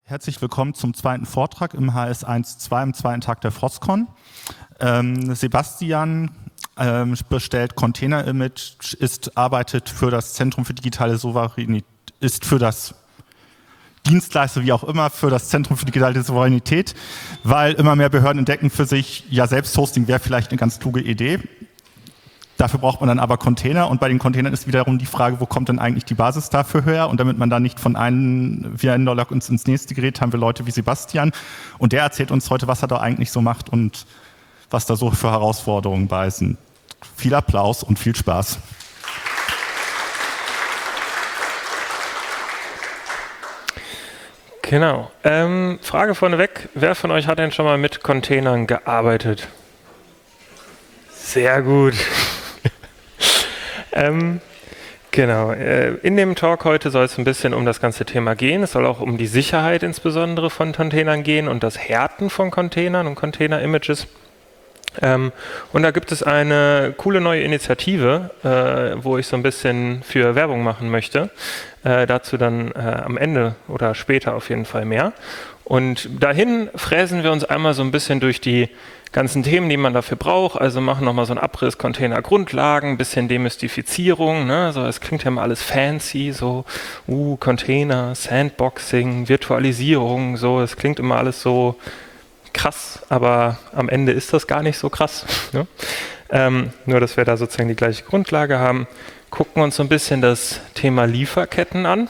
Herzlich willkommen zum zweiten Vortrag im HS1.2 am zweiten Tag der FrostCon. Sebastian bestellt Container Image, arbeitet für das Zentrum für digitale Souveränität, ist für das Dienstleister, wie auch immer, für das Zentrum für digitale Souveränität, weil immer mehr Behörden entdecken für sich, ja, Selbsthosting wäre vielleicht eine ganz kluge Idee. Dafür braucht man dann aber Container und bei den Containern ist wiederum die Frage, wo kommt denn eigentlich die Basis dafür her? Und damit man da nicht von einem VN-Log ins nächste gerät, haben wir Leute wie Sebastian und der erzählt uns heute, was er da eigentlich so macht und was da so für Herausforderungen bei sind. Viel Applaus und viel Spaß. Genau. Frage vorneweg, wer von euch hat denn schon mal mit Containern gearbeitet? Sehr gut. Genau. In dem Talk heute soll es ein bisschen um das ganze Thema gehen. Es soll auch um die Sicherheit insbesondere von Containern gehen und das Härten von Containern und Container-Images. Und da gibt es eine coole neue Initiative, wo ich so ein bisschen für Werbung machen möchte. Dazu dann am Ende oder später auf jeden Fall mehr. Und dahin fräsen wir uns einmal so ein bisschen durch die ganzen Themen, die man dafür braucht. Also machen nochmal so einen Abriss Container-Grundlagen, ein bisschen Demystifizierung. Ne? So, es klingt ja immer alles fancy, so Container, Sandboxing, Virtualisierung. So, es klingt immer alles so krass, aber am Ende ist das gar nicht so krass. Ne? Nur, dass wir da sozusagen die gleiche Grundlage haben. Gucken uns so ein bisschen das Thema Lieferketten an.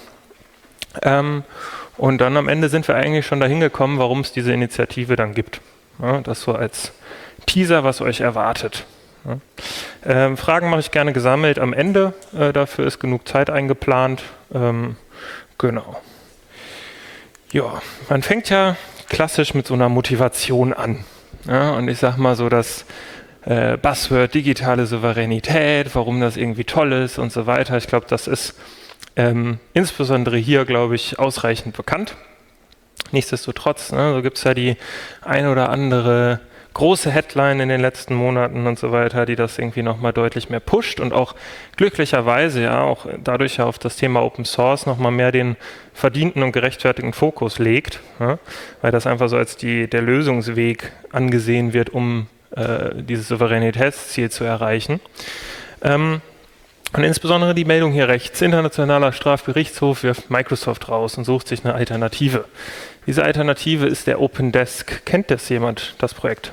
Und dann am Ende sind wir eigentlich schon dahin gekommen, warum es diese Initiative dann gibt. Ja, das so als Teaser, was euch erwartet. Ja. Fragen mache ich gerne gesammelt am Ende. Dafür ist genug Zeit eingeplant. Genau. Ja, man fängt ja klassisch mit so einer Motivation an. Ja, und ich sag mal so das Buzzword digitale Souveränität, warum das irgendwie toll ist und so weiter. Ich glaube, das ist insbesondere hier, glaube ich, ausreichend bekannt. Nichtsdestotrotz, so gibt es ja die ein oder andere große Headline in den letzten Monaten und so weiter, die das irgendwie nochmal deutlich mehr pusht und auch glücklicherweise ja auch dadurch ja auf das Thema Open Source nochmal mehr den verdienten und gerechtfertigten Fokus legt, ja, weil das einfach so als der Lösungsweg angesehen wird, um dieses Souveränitätsziel zu erreichen. Und insbesondere die Meldung hier rechts, Internationaler Strafgerichtshof wirft Microsoft raus und sucht sich eine Alternative. Diese Alternative ist der OpenDesk. Kennt das jemand, das Projekt?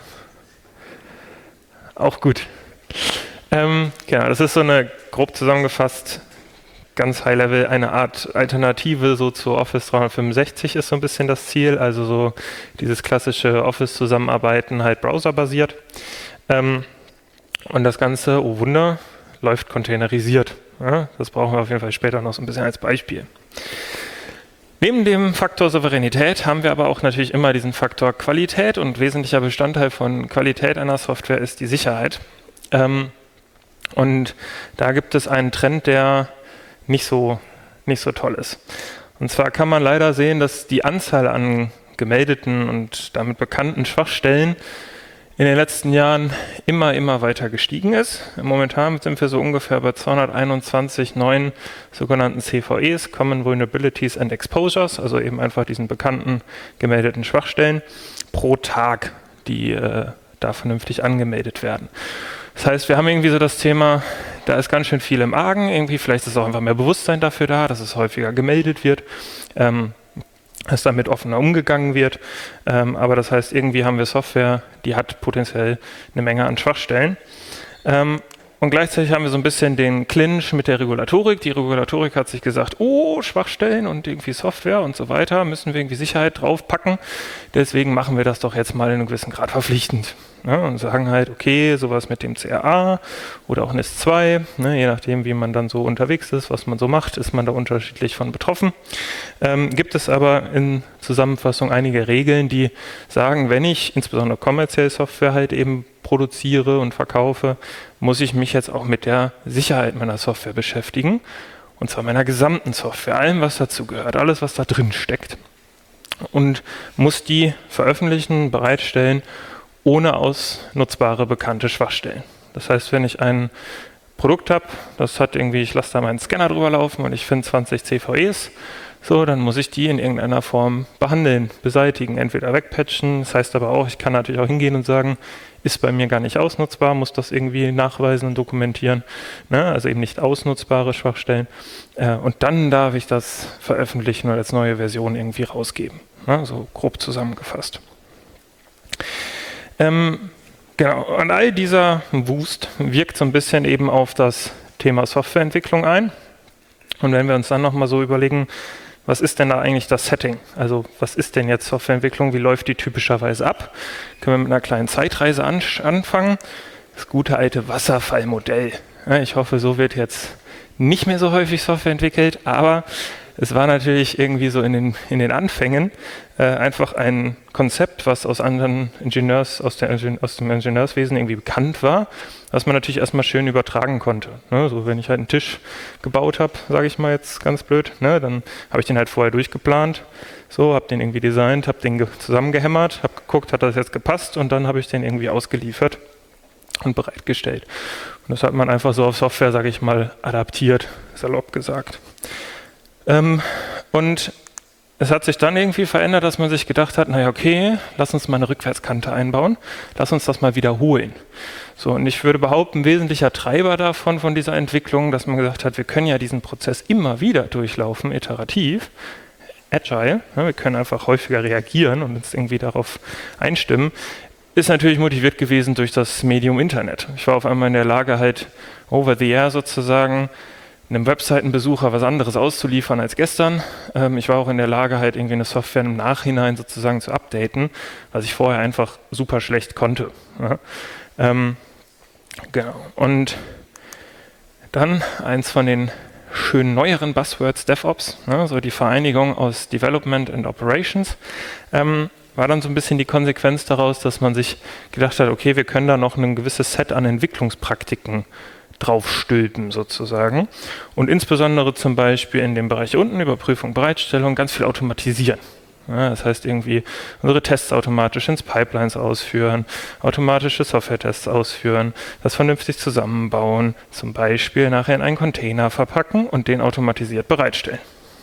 Auch gut. Genau, das ist so eine, grob zusammengefasst, ganz high-level, eine Art Alternative so zu Office 365 ist so ein bisschen das Ziel, also so dieses klassische Office-Zusammenarbeiten halt browserbasiert. Und das Ganze, oh Wunder, läuft containerisiert. Ja, das brauchen wir auf jeden Fall später noch so ein bisschen als Beispiel. Neben dem Faktor Souveränität haben wir aber auch natürlich immer diesen Faktor Qualität und wesentlicher Bestandteil von Qualität einer Software ist die Sicherheit. Und da gibt es einen Trend, der nicht so toll ist. Und zwar kann man leider sehen, dass die Anzahl an gemeldeten und damit bekannten Schwachstellen in den letzten Jahren immer weiter gestiegen ist. Momentan sind wir so ungefähr bei 221 neuen sogenannten CVEs, Common Vulnerabilities and Exposures, also eben einfach diesen bekannten gemeldeten Schwachstellen pro Tag, die da vernünftig angemeldet werden. Das heißt, wir haben irgendwie so das Thema, da ist ganz schön viel im Argen, irgendwie vielleicht ist auch einfach mehr Bewusstsein dafür da, dass es häufiger gemeldet wird. Dass damit offener umgegangen wird. Aber das heißt, irgendwie haben wir Software, die hat potenziell eine Menge an Schwachstellen. Und gleichzeitig haben wir so ein bisschen den Clinch mit der Regulatorik. Die Regulatorik hat sich gesagt, oh, Schwachstellen und irgendwie Software und so weiter, müssen wir irgendwie Sicherheit draufpacken. Deswegen machen wir das doch jetzt mal in einem gewissen Grad verpflichtend. Ja, und sagen halt, okay, sowas mit dem CRA oder auch NIS2, ne, je nachdem, wie man dann so unterwegs ist, was man so macht, ist man da unterschiedlich von betroffen. Gibt es aber in Zusammenfassung einige Regeln, die sagen, wenn ich insbesondere kommerzielle Software halt eben produziere und verkaufe, muss ich mich jetzt auch mit der Sicherheit meiner Software beschäftigen. Und zwar meiner gesamten Software, allem, was dazu gehört, alles, was da drin steckt. Und muss die veröffentlichen, bereitstellen, ohne ausnutzbare bekannte Schwachstellen. Das heißt, wenn ich ein Produkt habe, das hat irgendwie, ich lasse da meinen Scanner drüber laufen und ich finde 20 CVEs, so, dann muss ich die in irgendeiner Form behandeln, beseitigen, entweder wegpatchen. Das heißt aber auch, ich kann natürlich auch hingehen und sagen, ist bei mir gar nicht ausnutzbar, muss das irgendwie nachweisen und dokumentieren, ne? Also eben nicht ausnutzbare Schwachstellen. Und dann darf ich das veröffentlichen oder als neue Version irgendwie rausgeben, ne? So grob zusammengefasst. Genau, und all dieser Wust wirkt so ein bisschen eben auf das Thema Softwareentwicklung ein. Und wenn wir uns dann nochmal so überlegen, was ist denn da eigentlich das Setting? Also was ist denn jetzt Softwareentwicklung? Wie läuft die typischerweise ab? Können wir mit einer kleinen Zeitreise anfangen. Das gute alte Wasserfallmodell. Ja, ich hoffe, so wird jetzt nicht mehr so häufig Software entwickelt, aber es war natürlich irgendwie so in den Anfängen einfach ein Konzept, was aus anderen aus dem Ingenieurswesen irgendwie bekannt war, was man natürlich erstmal schön übertragen konnte. Ne? So, wenn ich halt einen Tisch gebaut habe, sage ich mal jetzt ganz blöd, ne? Dann habe ich den halt vorher durchgeplant, so, habe den irgendwie designt, habe den zusammengehämmert, habe geguckt, hat das jetzt gepasst und dann habe ich den irgendwie ausgeliefert und bereitgestellt. Und das hat man einfach so auf Software, sage ich mal, adaptiert, salopp gesagt. Und es hat sich dann irgendwie verändert, dass man sich gedacht hat, naja, okay, lass uns mal eine Rückwärtskante einbauen, lass uns das mal wiederholen. So, und ich würde behaupten, ein wesentlicher Treiber davon, von dieser Entwicklung, dass man gesagt hat, wir können ja diesen Prozess immer wieder durchlaufen, iterativ, agile, ne, wir können einfach häufiger reagieren und uns irgendwie darauf einstimmen, ist natürlich motiviert gewesen durch das Medium Internet. Ich war auf einmal in der Lage, halt over the air sozusagen einem Webseitenbesucher was anderes auszuliefern als gestern. Ich war auch in der Lage, halt irgendwie eine Software im Nachhinein sozusagen zu updaten, was ich vorher einfach super schlecht konnte. Ja. Genau. Und dann eins von den schönen neueren Buzzwords, DevOps, ne, so die Vereinigung aus Development and Operations, war dann so ein bisschen die Konsequenz daraus, dass man sich gedacht hat, okay, wir können da noch ein gewisses Set an Entwicklungspraktiken draufstülpen sozusagen und insbesondere zum Beispiel in dem Bereich unten, Überprüfung, Bereitstellung, ganz viel automatisieren. Ja, das heißt irgendwie unsere Tests automatisch ins Pipelines ausführen, automatische Software-Tests ausführen, das vernünftig zusammenbauen, zum Beispiel nachher in einen Container verpacken und den automatisiert bereitstellen.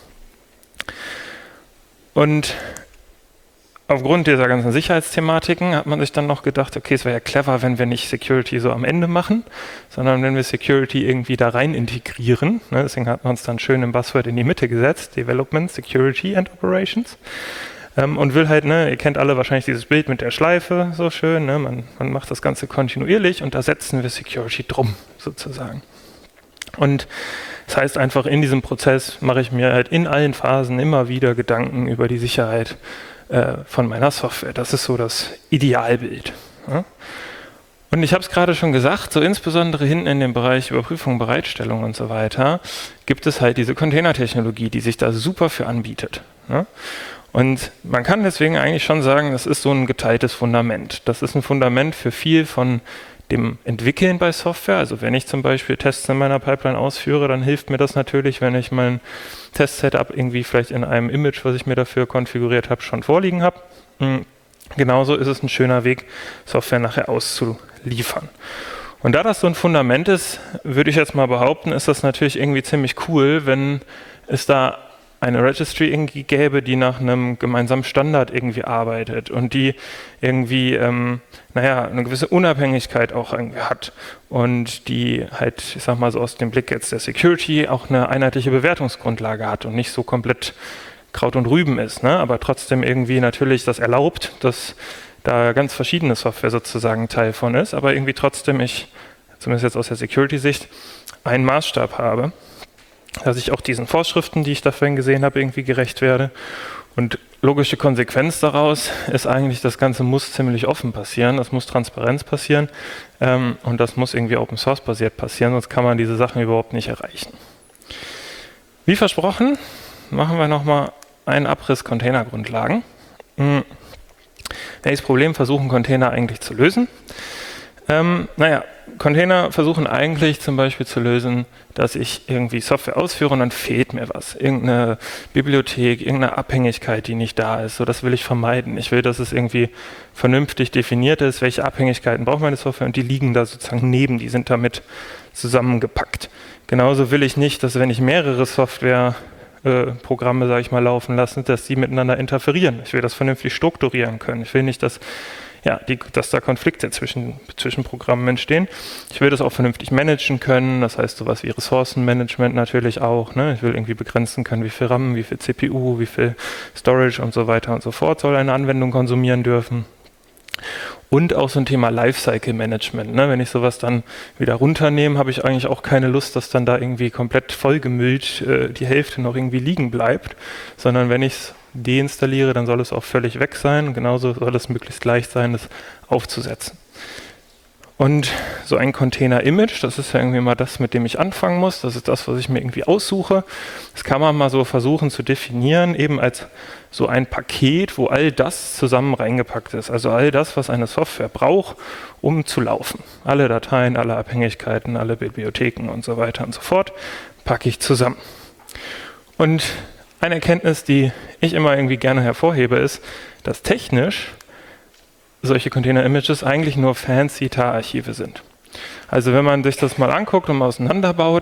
Und aufgrund dieser ganzen Sicherheitsthematiken hat man sich dann noch gedacht, okay, es wäre ja clever, wenn wir nicht Security so am Ende machen, sondern wenn wir Security irgendwie da rein integrieren. Ne, deswegen hat man es dann schön im Buzzword in die Mitte gesetzt, Development, Security and Operations. Und will halt, ne, ihr kennt alle wahrscheinlich dieses Bild mit der Schleife, so schön, ne, man macht das Ganze kontinuierlich und da setzen wir Security drum, sozusagen. Und das heißt einfach, in diesem Prozess mache ich mir halt in allen Phasen immer wieder Gedanken über die Sicherheit von meiner Software. Das ist so das Idealbild. Ja? Und ich habe es gerade schon gesagt, so insbesondere hinten in dem Bereich Überprüfung, Bereitstellung und so weiter, gibt es halt diese Containertechnologie, die sich da super für anbietet. Ja? Und man kann deswegen eigentlich schon sagen, das ist so ein geteiltes Fundament. Das ist ein Fundament für viel von dem Entwickeln bei Software. Also wenn ich zum Beispiel Tests in meiner Pipeline ausführe, dann hilft mir das natürlich, wenn ich mein Test-Setup irgendwie vielleicht in einem Image, was ich mir dafür konfiguriert habe, schon vorliegen habe. Genauso ist es ein schöner Weg, Software nachher auszuliefern. Und da das so ein Fundament ist, würde ich jetzt mal behaupten, ist das natürlich irgendwie ziemlich cool, wenn es da eine Registry irgendwie gäbe, die nach einem gemeinsamen Standard irgendwie arbeitet und die irgendwie, eine gewisse Unabhängigkeit auch irgendwie hat und die halt, ich sag mal so aus dem Blick jetzt der Security auch eine einheitliche Bewertungsgrundlage hat und nicht so komplett Kraut und Rüben ist, ne? Aber trotzdem irgendwie natürlich das erlaubt, dass da ganz verschiedene Software sozusagen Teil von ist, aber irgendwie trotzdem ich, zumindest jetzt aus der Security-Sicht, einen Maßstab habe, dass ich auch diesen Vorschriften, die ich da vorhin gesehen habe, irgendwie gerecht werde. Und logische Konsequenz daraus ist eigentlich, das Ganze muss ziemlich offen passieren, das muss Transparenz passieren und das muss irgendwie Open Source basiert passieren, sonst kann man diese Sachen überhaupt nicht erreichen. Wie versprochen, machen wir nochmal einen Abriss Containergrundlagen. Welches Problem versuchen Container eigentlich zu lösen? Container versuchen eigentlich zum Beispiel zu lösen, dass ich irgendwie Software ausführe und dann fehlt mir was. Irgendeine Bibliothek, irgendeine Abhängigkeit, die nicht da ist. So, das will ich vermeiden. Ich will, dass es irgendwie vernünftig definiert ist, welche Abhängigkeiten braucht meine Software und die liegen da sozusagen neben, die sind damit zusammengepackt. Genauso will ich nicht, dass wenn ich mehrere Software Programme, sage ich mal, laufen lassen, dass die miteinander interferieren. Ich will das vernünftig strukturieren können. Ich will nicht, dass da Konflikte zwischen Programmen entstehen. Ich will das auch vernünftig managen können, das heißt sowas wie Ressourcenmanagement natürlich auch. Ne? Ich will irgendwie begrenzen können, wie viel RAM, wie viel CPU, wie viel Storage und so weiter und so fort soll eine Anwendung konsumieren dürfen. Und auch so ein Thema Lifecycle-Management. Ne? Wenn ich sowas dann wieder runternehme, habe ich eigentlich auch keine Lust, dass dann da irgendwie komplett vollgemüllt die Hälfte noch irgendwie liegen bleibt, sondern wenn ich es deinstalliere, dann soll es auch völlig weg sein. Genauso soll es möglichst leicht sein, das aufzusetzen. Und so ein Container-Image, das ist ja irgendwie mal das, mit dem ich anfangen muss. Das ist das, was ich mir irgendwie aussuche. Das kann man mal so versuchen zu definieren, eben als so ein Paket, wo all das zusammen reingepackt ist. Also all das, was eine Software braucht, um zu laufen. Alle Dateien, alle Abhängigkeiten, alle Bibliotheken und so weiter und so fort, packe ich zusammen. Und eine Erkenntnis, die ich immer irgendwie gerne hervorhebe, ist, dass technisch solche Container-Images eigentlich nur fancy TAR-Archive sind. Also wenn man sich das mal anguckt und mal auseinanderbaut,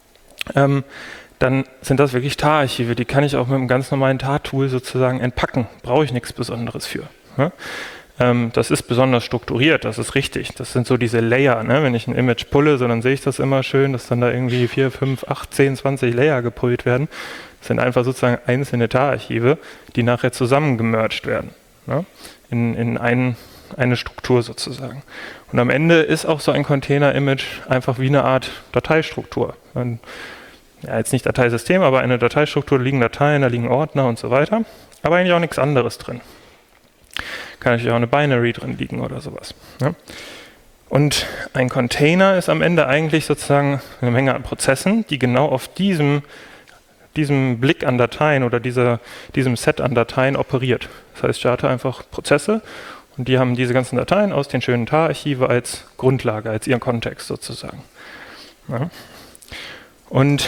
dann sind das wirklich TAR-Archive. Die kann ich auch mit einem ganz normalen TAR-Tool sozusagen entpacken. Brauche ich nichts Besonderes für. Ne? Das ist besonders strukturiert, das ist richtig. Das sind so diese Layer. Ne? Wenn ich ein Image pulle, so dann sehe ich das immer schön, dass dann da irgendwie 4, 5, 8, 10, 20 Layer gepullt werden. Das sind einfach sozusagen einzelne TAR-Archive, die nachher zusammengemerged werden. Ne? In eine Struktur sozusagen. Und am Ende ist auch so ein Container-Image einfach wie eine Art Dateistruktur. Jetzt nicht Dateisystem, aber eine Dateistruktur, da liegen Dateien, da liegen Ordner und so weiter. Aber eigentlich auch nichts anderes drin. Kann natürlich auch eine Binary drin liegen oder sowas. Ne? Und ein Container ist am Ende eigentlich sozusagen eine Menge an Prozessen, die genau auf diesem Blick an Dateien oder diesem Set an Dateien operiert. Das heißt, ich starte einfach Prozesse und die haben diese ganzen Dateien aus den schönen TAR-Archive als Grundlage, als ihren Kontext sozusagen. Ja. Und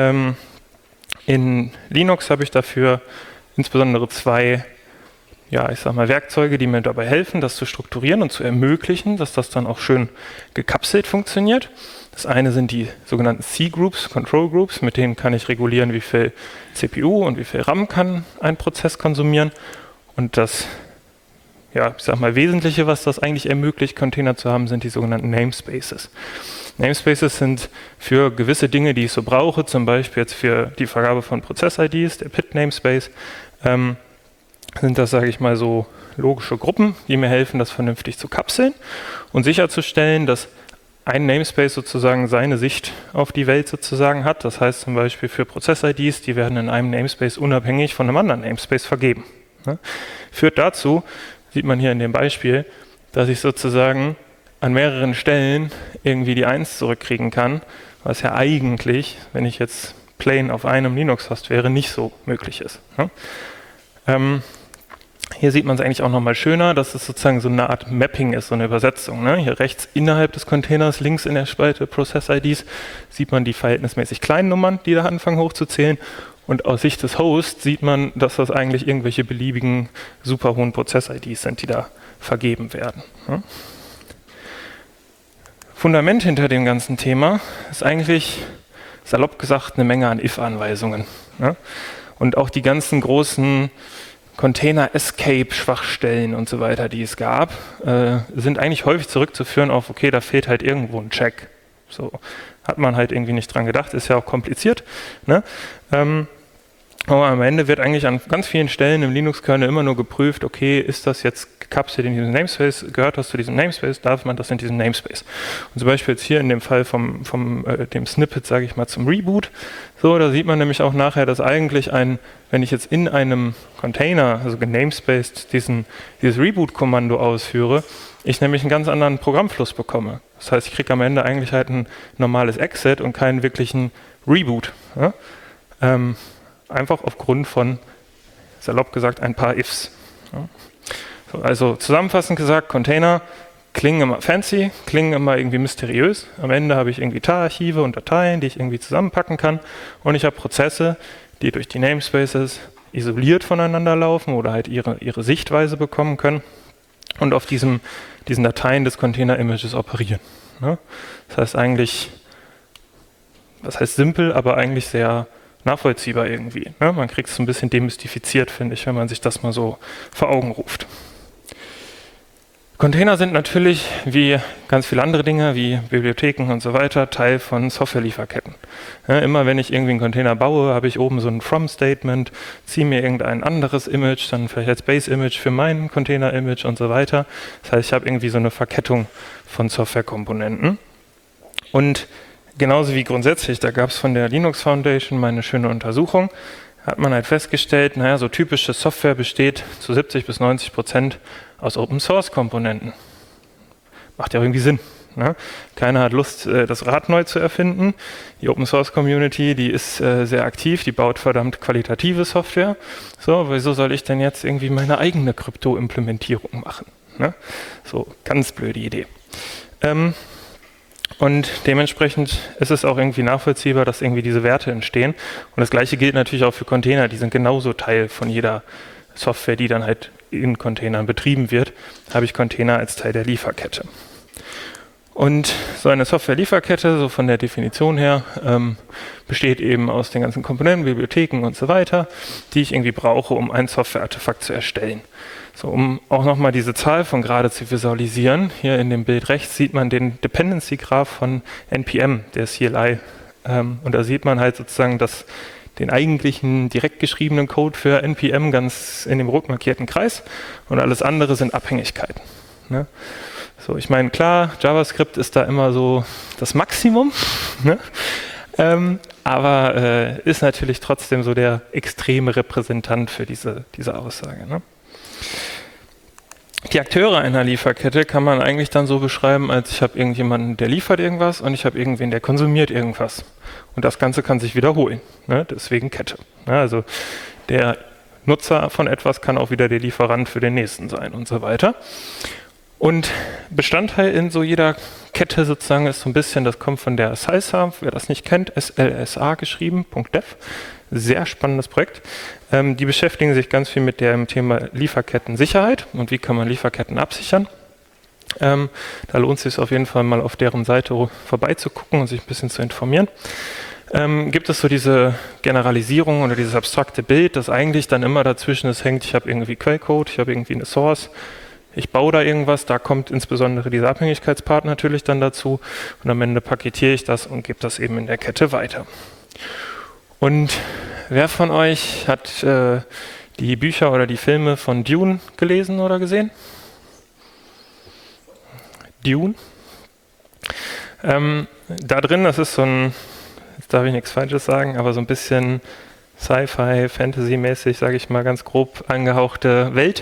in Linux habe ich dafür insbesondere zwei Werkzeuge, die mir dabei helfen, das zu strukturieren und zu ermöglichen, dass das dann auch schön gekapselt funktioniert. Das eine sind die sogenannten C-Groups, Control Groups, mit denen kann ich regulieren, wie viel CPU und wie viel RAM kann ein Prozess konsumieren. Und das Wesentliche, was das eigentlich ermöglicht, Container zu haben, sind die sogenannten Namespaces. Namespaces sind für gewisse Dinge, die ich so brauche, zum Beispiel jetzt für die Vergabe von Prozess-IDs, der PID-Namespace, sind das, sage ich mal, so logische Gruppen, die mir helfen, das vernünftig zu kapseln und sicherzustellen, dass ein Namespace sozusagen seine Sicht auf die Welt sozusagen hat. Das heißt zum Beispiel für Prozess-IDs, die werden in einem Namespace unabhängig von einem anderen Namespace vergeben. Ne? Führt dazu, sieht man hier in dem Beispiel, dass ich sozusagen an mehreren Stellen irgendwie die 1 zurückkriegen kann, was ja eigentlich, wenn ich jetzt plain auf einem Linux-Host wäre, nicht so möglich ist. Ne? Hier sieht man es eigentlich auch nochmal schöner, dass es sozusagen so eine Art Mapping ist, so eine Übersetzung. Ne? Hier rechts innerhalb des Containers, links in der Spalte Process-IDs, sieht man die verhältnismäßig kleinen Nummern, die da anfangen hochzuzählen. Und aus Sicht des Hosts sieht man, dass das eigentlich irgendwelche beliebigen, super hohen Prozess-IDs sind, die da vergeben werden. Ne? Fundament hinter dem ganzen Thema ist eigentlich, salopp gesagt, eine Menge an if-Anweisungen. Ne? Und auch die ganzen großen Container-Escape-Schwachstellen und so weiter, die es gab, sind eigentlich häufig zurückzuführen auf, okay, da fehlt halt irgendwo ein Check. So hat man halt irgendwie nicht dran gedacht, ist ja auch kompliziert. Ne? Aber am Ende wird eigentlich an ganz vielen Stellen im Linux-Kernel immer nur geprüft, okay, ist das jetzt gekapselt in diesem Namespace, gehört das zu diesem Namespace, darf man das in diesem Namespace? Und zum Beispiel jetzt hier in dem Fall vom dem Snippet, sage ich mal, zum Reboot, so, da sieht man nämlich auch nachher, dass eigentlich wenn ich jetzt in einem Container, also genamespaced, dieses Reboot-Kommando ausführe, ich nämlich einen ganz anderen Programmfluss bekomme. Das heißt, ich kriege am Ende eigentlich halt ein normales Exit und keinen wirklichen Reboot. Ja? Einfach aufgrund von, salopp gesagt, ein paar Ifs. Ja. So, also zusammenfassend gesagt, Container klingen immer fancy, klingen immer irgendwie mysteriös. Am Ende habe ich irgendwie TAR-Archive und Dateien, die ich irgendwie zusammenpacken kann. Und ich habe Prozesse, die durch die Namespaces isoliert voneinander laufen oder halt ihre Sichtweise bekommen können und auf diesen Dateien des Container-Images operieren. Ja. Das heißt eigentlich, was heißt simpel, aber eigentlich sehr nachvollziehbar irgendwie. Ne? Man kriegt es so ein bisschen demystifiziert, finde ich, wenn man sich das mal so vor Augen ruft. Container sind natürlich, wie ganz viele andere Dinge, wie Bibliotheken und so weiter, Teil von Softwarelieferketten. Ja, immer wenn ich irgendwie einen Container baue, habe ich oben so ein From-Statement, ziehe mir irgendein anderes Image, dann vielleicht als Base-Image für mein Container-Image und so weiter. Das heißt, ich habe irgendwie so eine Verkettung von Softwarekomponenten. Und genauso wie grundsätzlich, da gab es von der Linux Foundation mal eine schöne Untersuchung, hat man halt festgestellt, naja, so typische Software besteht zu 70-90% aus Open-Source-Komponenten. Macht ja irgendwie Sinn. Ne? Keiner hat Lust, das Rad neu zu erfinden. Die Open-Source-Community, die ist sehr aktiv, die baut verdammt qualitative Software. So, wieso soll ich denn jetzt irgendwie meine eigene Krypto-Implementierung machen? Ne? So, ganz blöde Idee. Und dementsprechend ist es auch irgendwie nachvollziehbar, dass irgendwie diese Werte entstehen. Und das Gleiche gilt natürlich auch für Container. Die sind genauso Teil von jeder Software, die dann halt in Containern betrieben wird, habe ich Container als Teil der Lieferkette. Und so eine Software-Lieferkette, so von der Definition her, besteht eben aus den ganzen Komponenten, Bibliotheken und so weiter, die ich irgendwie brauche, um ein Software-Artefakt zu erstellen. So, um auch nochmal diese Zahl von gerade zu visualisieren, hier in dem Bild rechts sieht man den Dependency-Graph von NPM, der CLI. Und da sieht man halt sozusagen, dass den eigentlichen direkt geschriebenen Code für NPM ganz in dem rot markierten Kreis und alles andere sind Abhängigkeiten. Ne? So, ich meine, klar, JavaScript ist da immer so das Maximum, ne? Aber ist natürlich trotzdem so der extreme Repräsentant für diese Aussage. Ne? Die Akteure einer Lieferkette kann man eigentlich dann so beschreiben, als ich habe irgendjemanden, der liefert irgendwas und ich habe irgendwen, der konsumiert irgendwas. Und das Ganze kann sich wiederholen, ne? Deswegen Kette. Ne? Also der Nutzer von etwas kann auch wieder der Lieferant für den nächsten sein und so weiter. Und Bestandteil in so jeder Kette sozusagen ist so ein bisschen, das kommt von der SLSA, wer das nicht kennt, SLSA geschrieben, .dev. Sehr spannendes Projekt. Die beschäftigen sich ganz viel mit dem Thema Lieferkettensicherheit und wie kann man Lieferketten absichern. Da lohnt es sich auf jeden Fall mal auf deren Seite vorbeizugucken und sich ein bisschen zu informieren. Gibt es so diese Generalisierung oder dieses abstrakte Bild, das eigentlich dann immer dazwischen ist, hängt, ich habe irgendwie Quellcode, ich habe irgendwie eine Source, ich baue da irgendwas, da kommt insbesondere dieser Abhängigkeitspart natürlich dann dazu und am Ende paketiere ich das und gebe das eben in der Kette weiter. Und wer von euch hat die Bücher oder die Filme von Dune gelesen oder gesehen? Dune? Da drin, das ist so ein, jetzt darf ich nichts Falsches sagen, aber so ein bisschen Sci-Fi, Fantasy-mäßig, sage ich mal ganz grob angehauchte Welt.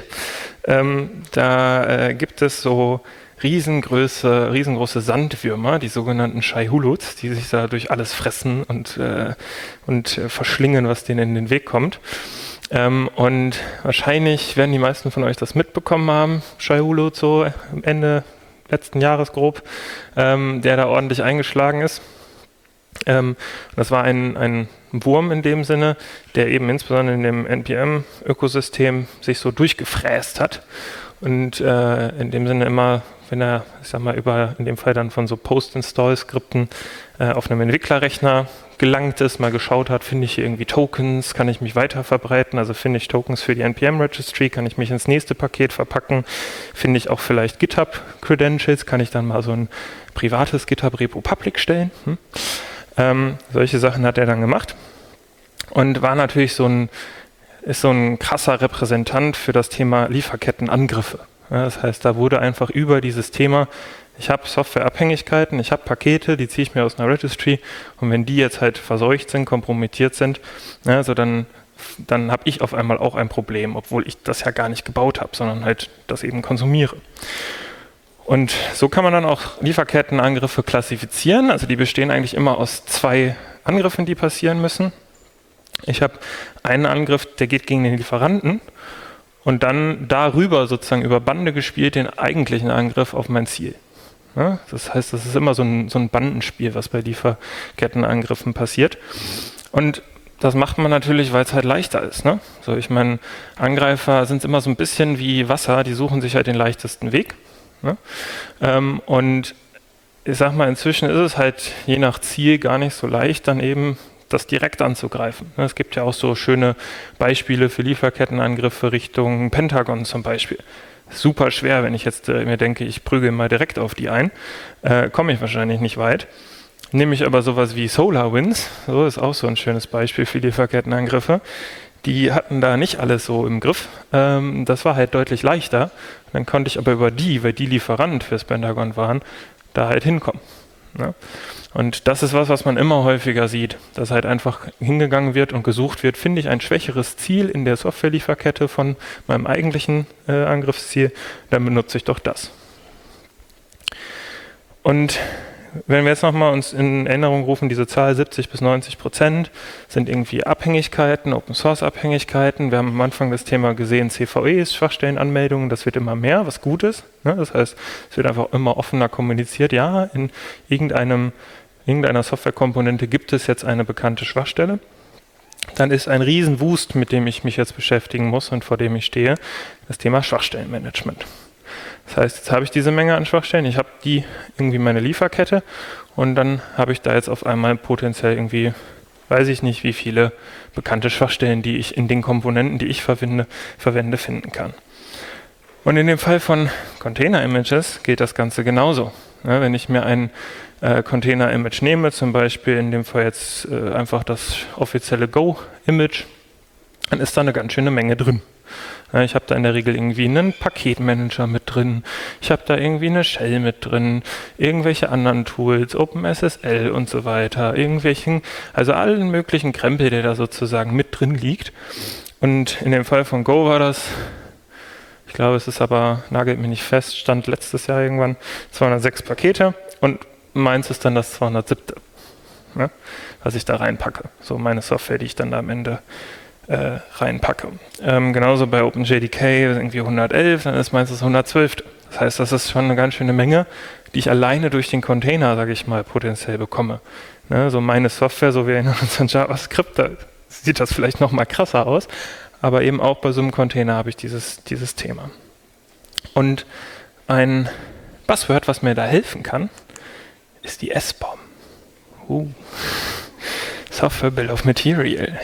Da gibt es so riesengroße Sandwürmer, die sogenannten Shai-Huluts, die sich da durch alles fressen und verschlingen, was denen in den Weg kommt. Und wahrscheinlich werden die meisten von euch das mitbekommen haben, Shai-Hulut so am Ende letzten Jahres grob, der da ordentlich eingeschlagen ist. Das war ein Wurm in dem Sinne, der eben insbesondere in dem NPM-Ökosystem sich so durchgefräst hat und in dem Sinne immer, wenn er, ich sag mal, in dem Fall dann von so Post-Install-Skripten auf einem Entwicklerrechner gelangt ist, mal geschaut hat, finde ich hier irgendwie Tokens, kann ich mich weiter verbreiten, also finde ich Tokens für die NPM-Registry, kann ich mich ins nächste Paket verpacken, finde ich auch vielleicht GitHub-Credentials, kann ich dann mal so ein privates GitHub-Repo public stellen. Solche Sachen hat er dann gemacht und war natürlich ist so ein krasser Repräsentant für das Thema Lieferkettenangriffe. Ja, das heißt, da wurde einfach über dieses Thema, ich habe Softwareabhängigkeiten, ich habe Pakete, die ziehe ich mir aus einer Registry und wenn die jetzt halt verseucht sind, kompromittiert sind, ja, also dann habe ich auf einmal auch ein Problem, obwohl ich das ja gar nicht gebaut habe, sondern halt das eben konsumiere. Und so kann man dann auch Lieferkettenangriffe klassifizieren. Also die bestehen eigentlich immer aus 2 Angriffen, die passieren müssen. Ich habe einen Angriff, der geht gegen den Lieferanten und dann darüber sozusagen über Bande gespielt den eigentlichen Angriff auf mein Ziel. Ja, das heißt, das ist immer so ein Bandenspiel, was bei Lieferkettenangriffen passiert. Und das macht man natürlich, weil es halt leichter ist. Ne? So, ich meine, Angreifer sind immer so ein bisschen wie Wasser, die suchen sich halt den leichtesten Weg. Ne? Und ich sag mal, inzwischen ist es halt je nach Ziel gar nicht so leicht, dann eben das direkt anzugreifen. Es gibt ja auch so schöne Beispiele für Lieferkettenangriffe Richtung Pentagon zum Beispiel. Super schwer, wenn ich jetzt mir denke, ich prügel mal direkt auf die ein, komme ich wahrscheinlich nicht weit. Nehme ich aber sowas wie SolarWinds, so ist auch so ein schönes Beispiel für Lieferkettenangriffe. Die hatten da nicht alles so im Griff. Das war halt deutlich leichter. Dann konnte ich aber über weil die Lieferant fürs Pentagon waren, da halt hinkommen. Ne? Und das ist was man immer häufiger sieht, dass halt einfach hingegangen wird und gesucht wird, finde ich ein schwächeres Ziel in der Softwarelieferkette von meinem eigentlichen Angriffsziel, dann benutze ich doch das. Und wenn wir jetzt nochmal uns in Erinnerung rufen, diese Zahl 70-90% sind irgendwie Abhängigkeiten, Open-Source-Abhängigkeiten. Wir haben am Anfang das Thema gesehen, CVEs, Schwachstellenanmeldungen, das wird immer mehr, was gut ist. Ne? Das heißt, es wird einfach immer offener kommuniziert. Ja, in irgendeiner Softwarekomponente gibt es jetzt eine bekannte Schwachstelle. Dann ist ein Riesenwust, mit dem ich mich jetzt beschäftigen muss und vor dem ich stehe, das Thema Schwachstellenmanagement. Das heißt, jetzt habe ich diese Menge an Schwachstellen, ich habe die irgendwie meine Lieferkette und dann habe ich da jetzt auf einmal potenziell irgendwie, weiß ich nicht, wie viele bekannte Schwachstellen, die ich in den Komponenten, die ich verwende, finden kann. Und in dem Fall von Container-Images geht das Ganze genauso. Ja, wenn ich mir ein Container-Image nehme, zum Beispiel in dem Fall jetzt einfach das offizielle Go-Image, dann ist da eine ganz schöne Menge drin. Ich habe da in der Regel irgendwie einen Paketmanager mit drin, ich habe da irgendwie eine Shell mit drin, irgendwelche anderen Tools, OpenSSL und so weiter, also allen möglichen Krempel, der da sozusagen mit drin liegt. Und in dem Fall von Go war das, ich glaube, es ist aber, nagelt mich nicht fest, stand letztes Jahr irgendwann 206 Pakete und meins ist dann das 207. Ne, was ich da reinpacke. So meine Software, die ich dann da am Ende reinpacke. Genauso bei OpenJDK irgendwie 111, dann ist meins das 112. Das heißt, das ist schon eine ganz schöne Menge, die ich alleine durch den Container, sage ich mal, potenziell bekomme. Ne, so meine Software, so wie in unserem JavaScript, da sieht das vielleicht noch mal krasser aus, aber eben auch bei so einem Container habe ich dieses Thema. Und ein Buzzword, was mir da helfen kann, ist die SBOM. Software Bill of Material.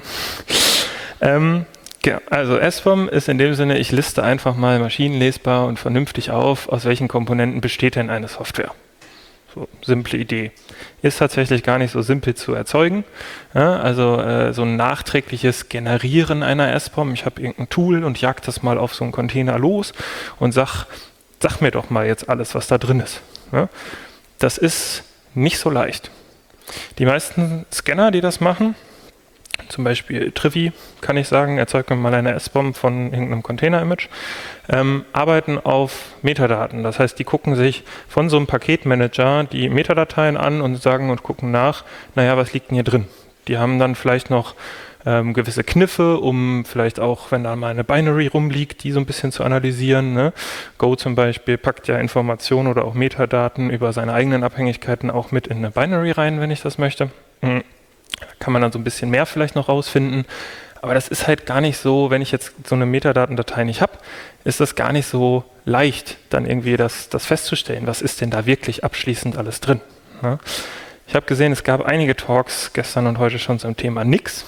Also SBOM ist in dem Sinne, ich liste einfach mal maschinenlesbar und vernünftig auf, aus welchen Komponenten besteht denn eine Software. So, simple Idee. Ist tatsächlich gar nicht so simpel zu erzeugen. Ja, also so ein nachträgliches Generieren einer SBOM. Ich habe irgendein Tool und jag das mal auf so einen Container los und sag mir doch mal jetzt alles, was da drin ist. Ja, das ist nicht so leicht. Die meisten Scanner, die das machen, zum Beispiel Trivi, kann ich sagen, erzeugt mir mal eine SBOM von irgendeinem Container-Image, arbeiten auf Metadaten. Das heißt, die gucken sich von so einem Paketmanager die Metadateien an und sagen und gucken nach, naja, was liegt denn hier drin? Die haben dann vielleicht noch gewisse Kniffe, um vielleicht auch, wenn da mal eine Binary rumliegt, die so ein bisschen zu analysieren. Ne? Go zum Beispiel packt ja Informationen oder auch Metadaten über seine eigenen Abhängigkeiten auch mit in eine Binary rein, wenn ich das möchte. Da kann man dann so ein bisschen mehr vielleicht noch rausfinden. Aber das ist halt gar nicht so, wenn ich jetzt so eine Metadatendatei nicht habe, ist das gar nicht so leicht, dann irgendwie das festzustellen. Was ist denn da wirklich abschließend alles drin? Ne? Ich habe gesehen, es gab einige Talks gestern und heute schon zum Thema Nix.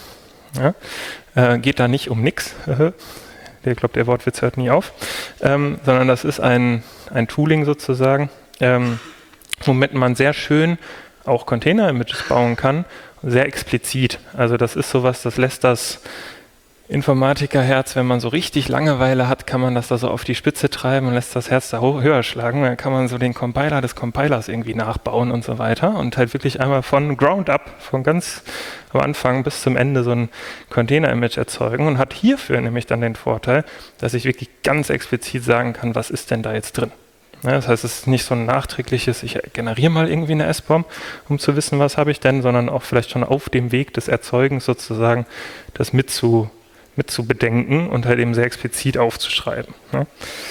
Ja, geht da nicht um nix. Ich glaube, der Wortwitz hört nie auf. Sondern das ist ein Tooling sozusagen, womit man sehr schön auch Container-Images bauen kann, sehr explizit. Also das ist sowas, das lässt das Informatikerherz, wenn man so richtig Langeweile hat, kann man das da so auf die Spitze treiben und lässt das Herz da höher schlagen. Dann kann man so den Compiler des Compilers irgendwie nachbauen und so weiter und halt wirklich einmal von Ground up, von ganz am Anfang bis zum Ende so ein Container-Image erzeugen und hat hierfür nämlich dann den Vorteil, dass ich wirklich ganz explizit sagen kann, was ist denn da jetzt drin. Ja, das heißt, es ist nicht so ein nachträgliches, ich generiere mal irgendwie eine SBOM, um zu wissen, was habe ich denn, sondern auch vielleicht schon auf dem Weg des Erzeugens sozusagen das mit zu bedenken und halt eben sehr explizit aufzuschreiben. Ne?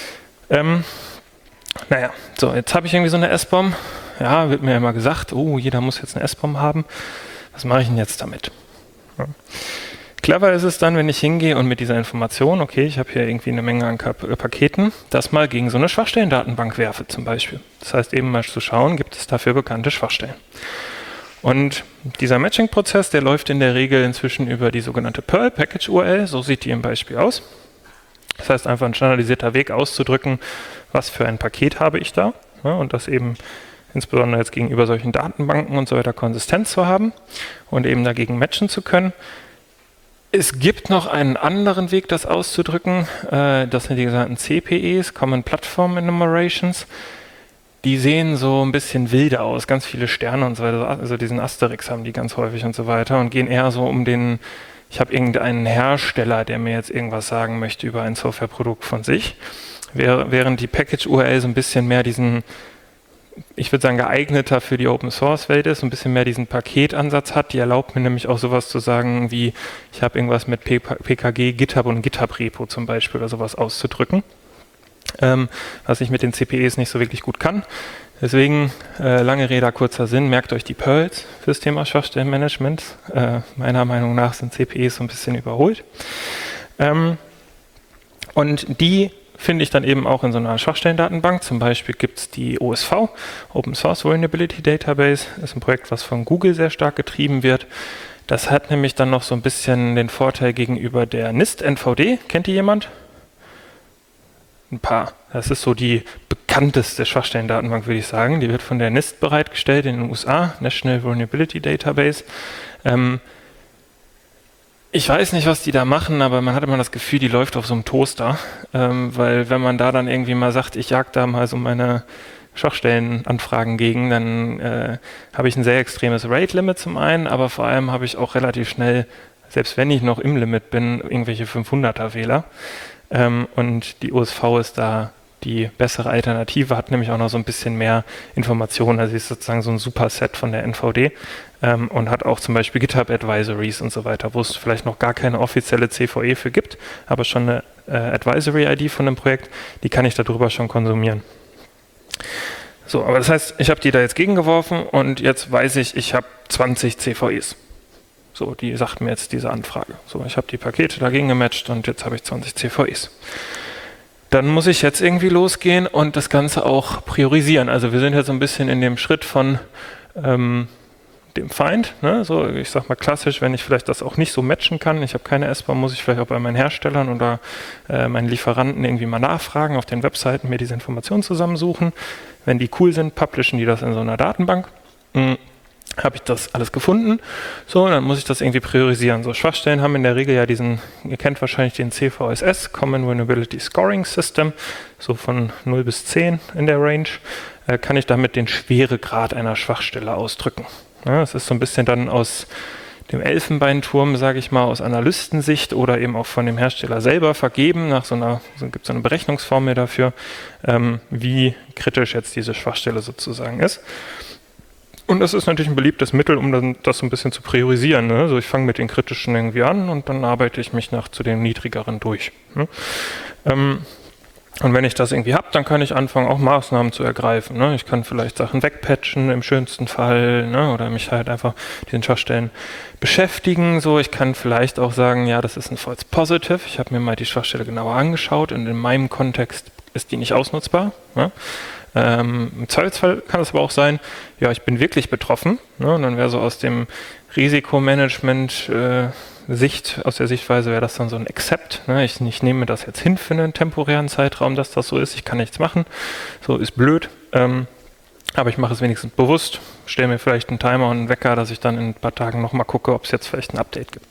Naja, so, jetzt habe ich irgendwie so eine SBOM. Ja, wird mir immer gesagt, oh, jeder muss jetzt eine SBOM haben. Was mache ich denn jetzt damit? Ja. Clever ist es dann, wenn ich hingehe und mit dieser Information, okay, ich habe hier irgendwie eine Menge an Paketen, das mal gegen so eine Schwachstellendatenbank werfe zum Beispiel. Das heißt eben mal zu schauen, gibt es dafür bekannte Schwachstellen. Und dieser Matching-Prozess, der läuft in der Regel inzwischen über die sogenannte Perl Package URL, so sieht die im Beispiel aus. Das heißt, einfach ein standardisierter Weg auszudrücken, was für ein Paket habe ich da, ja, und das eben insbesondere jetzt gegenüber solchen Datenbanken und so weiter konsistent zu haben und eben dagegen matchen zu können. Es gibt noch einen anderen Weg, das auszudrücken. Das sind die sogenannten CPEs, Common Platform Enumerations. Die sehen so ein bisschen wilder aus, ganz viele Sterne und so weiter. Also diesen Asterix haben die ganz häufig und so weiter und gehen eher so um den, ich habe irgendeinen Hersteller, der mir jetzt irgendwas sagen möchte über ein Softwareprodukt von sich. Während die Package-URL so ein bisschen mehr diesen, ich würde sagen, geeigneter für die Open-Source-Welt ist, ein bisschen mehr diesen Paketansatz hat. Die erlaubt mir nämlich auch sowas zu sagen wie, ich habe irgendwas mit PKG, GitHub und GitHub-Repo zum Beispiel oder sowas auszudrücken, was ich mit den CPEs nicht so wirklich gut kann. Deswegen, lange Rede, kurzer Sinn, merkt euch die Perls fürs Thema Schwachstellenmanagement. Meiner Meinung nach sind CPEs so ein bisschen überholt. Und die finde ich dann eben auch in so einer Schwachstellendatenbank. Zum Beispiel gibt es die OSV, Open Source Vulnerability Database. Das ist ein Projekt, was von Google sehr stark getrieben wird. Das hat nämlich dann noch so ein bisschen den Vorteil gegenüber der NIST NVD. Kennt die jemand? Ein paar. Das ist so die bekannteste Schwachstellendatenbank, würde ich sagen. Die wird von der NIST bereitgestellt in den USA, National Vulnerability Database. Ich weiß nicht, was die da machen, aber man hat immer das Gefühl, die läuft auf so einem Toaster, weil wenn man da dann irgendwie mal sagt, ich jag da mal so meine Schwachstellenanfragen gegen, dann habe ich ein sehr extremes Rate-Limit zum einen, aber vor allem habe ich auch relativ schnell, selbst wenn ich noch im Limit bin, irgendwelche 500er-Fehler. Und die OSV ist da die bessere Alternative, hat nämlich auch noch so ein bisschen mehr Informationen, also sie ist sozusagen so ein Superset von der NVD und hat auch zum Beispiel GitHub Advisories und so weiter, wo es vielleicht noch gar keine offizielle CVE für gibt, aber schon eine Advisory-ID von dem Projekt, die kann ich darüber schon konsumieren. So, aber das heißt, ich habe die da jetzt gegengeworfen und jetzt weiß ich, ich habe 20 CVEs. So, die sagt mir jetzt diese Anfrage. So, ich habe die Pakete dagegen gematcht und jetzt habe ich 20 CVEs. Dann muss ich jetzt irgendwie losgehen und das Ganze auch priorisieren. Also wir sind jetzt so ein bisschen in dem Schritt von dem Feind. Ne? So, ich sag mal klassisch, wenn ich vielleicht das auch nicht so matchen kann, ich habe keine S-Bahn, muss ich vielleicht auch bei meinen Herstellern oder meinen Lieferanten irgendwie mal nachfragen, auf den Webseiten mir diese Informationen zusammensuchen. Wenn die cool sind, publishen die das in so einer Datenbank. Habe ich das alles gefunden, so, dann muss ich das irgendwie priorisieren. So, Schwachstellen haben in der Regel ja diesen, ihr kennt wahrscheinlich den CVSS, Common Vulnerability Scoring System, so von 0 bis 10 in der Range, kann ich damit den Schweregrad einer Schwachstelle ausdrücken. Ja, das ist so ein bisschen dann aus dem Elfenbeinturm, sage ich mal, aus Analystensicht oder eben auch von dem Hersteller selber vergeben, nach gibt es so eine Berechnungsformel dafür, wie kritisch jetzt diese Schwachstelle sozusagen ist. Und das ist natürlich ein beliebtes Mittel, um dann das so ein bisschen zu priorisieren. Ne? Also ich fange mit den kritischen irgendwie an und dann arbeite ich mich zu den niedrigeren durch. Ne? Und wenn ich das irgendwie habe, dann kann ich anfangen, auch Maßnahmen zu ergreifen. Ne? Ich kann vielleicht Sachen wegpatchen im schönsten Fall, ne? Oder mich halt einfach diesen Schwachstellen beschäftigen. So, ich kann vielleicht auch sagen, ja, das ist ein False Positive. Ich habe mir mal die Schwachstelle genauer angeschaut und in meinem Kontext ist die nicht ausnutzbar. Ne? Im Zweifelsfall kann es aber auch sein, ja, ich bin wirklich betroffen. Ne? Und dann wäre so aus dem Risikomanagement aus der Sichtweise wäre das dann so ein Accept. Ne? Ich nehme das jetzt hin für einen temporären Zeitraum, dass das so ist. Ich kann nichts machen. So ist blöd. Aber ich mache es wenigstens bewusst. Stelle mir vielleicht einen Timer und einen Wecker, dass ich dann in ein paar Tagen nochmal gucke, ob es jetzt vielleicht ein Update gibt.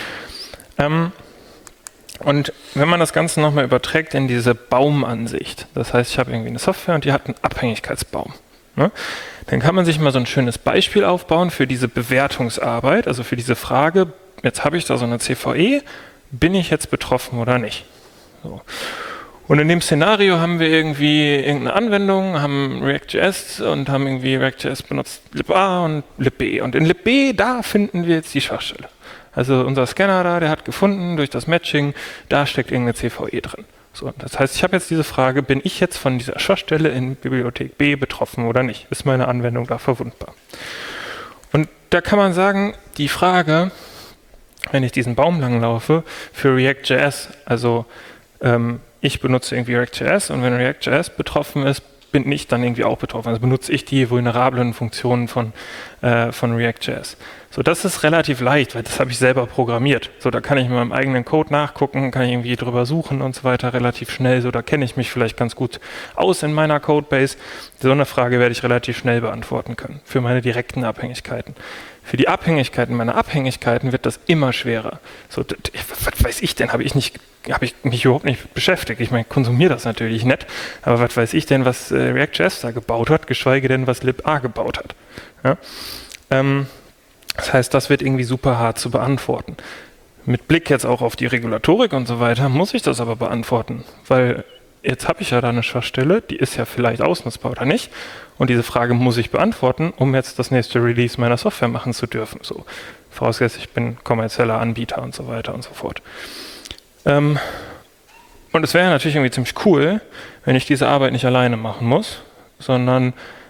Und wenn man das Ganze nochmal überträgt in diese Baumansicht, das heißt, ich habe irgendwie eine Software und die hat einen Abhängigkeitsbaum, ne? Dann kann man sich mal so ein schönes Beispiel aufbauen für diese Bewertungsarbeit, also für diese Frage, jetzt habe ich da so eine CVE, bin ich jetzt betroffen oder nicht? So. Und in dem Szenario haben wir irgendwie irgendeine Anwendung, haben React.js und haben irgendwie React.js benutzt lib-A und lib-B. Und in lib-B, da finden wir jetzt die Schwachstelle. Also unser Scanner da, der hat gefunden durch das Matching, da steckt irgendeine CVE drin. So, das heißt, ich habe jetzt diese Frage, bin ich jetzt von dieser Schwachstelle in Bibliothek B betroffen oder nicht? Ist meine Anwendung da verwundbar? Und da kann man sagen, die Frage, wenn ich diesen Baum lang laufe, für React.js, also ich benutze irgendwie React.js und wenn React.js betroffen ist, bin ich dann irgendwie auch betroffen. Also benutze ich die vulnerablen Funktionen von React.js. So, das ist relativ leicht, weil das habe ich selber programmiert. So, da kann ich mit meinem eigenen Code nachgucken, kann ich irgendwie drüber suchen und so weiter, relativ schnell. So, da kenne ich mich vielleicht ganz gut aus in meiner Codebase. So eine Frage werde ich relativ schnell beantworten können für meine direkten Abhängigkeiten. Für die Abhängigkeiten meiner Abhängigkeiten wird das immer schwerer. So, was weiß ich denn? Habe ich mich überhaupt nicht beschäftigt. Ich meine, ich konsumiere das natürlich nicht, aber was weiß ich denn, was React.js da gebaut hat, geschweige denn, was libA gebaut hat. Ja? Das heißt, das wird irgendwie super hart zu beantworten. Mit Blick jetzt auch auf die Regulatorik und so weiter, muss ich das aber beantworten, weil jetzt habe ich ja da eine Schwachstelle, die ist ja vielleicht ausnutzbar oder nicht, und diese Frage muss ich beantworten, um jetzt das nächste Release meiner Software machen zu dürfen. So, vorausgesetzt, ich bin kommerzieller Anbieter und so weiter und so fort. Und es wäre natürlich irgendwie ziemlich cool, wenn ich diese Arbeit nicht alleine machen muss, sondern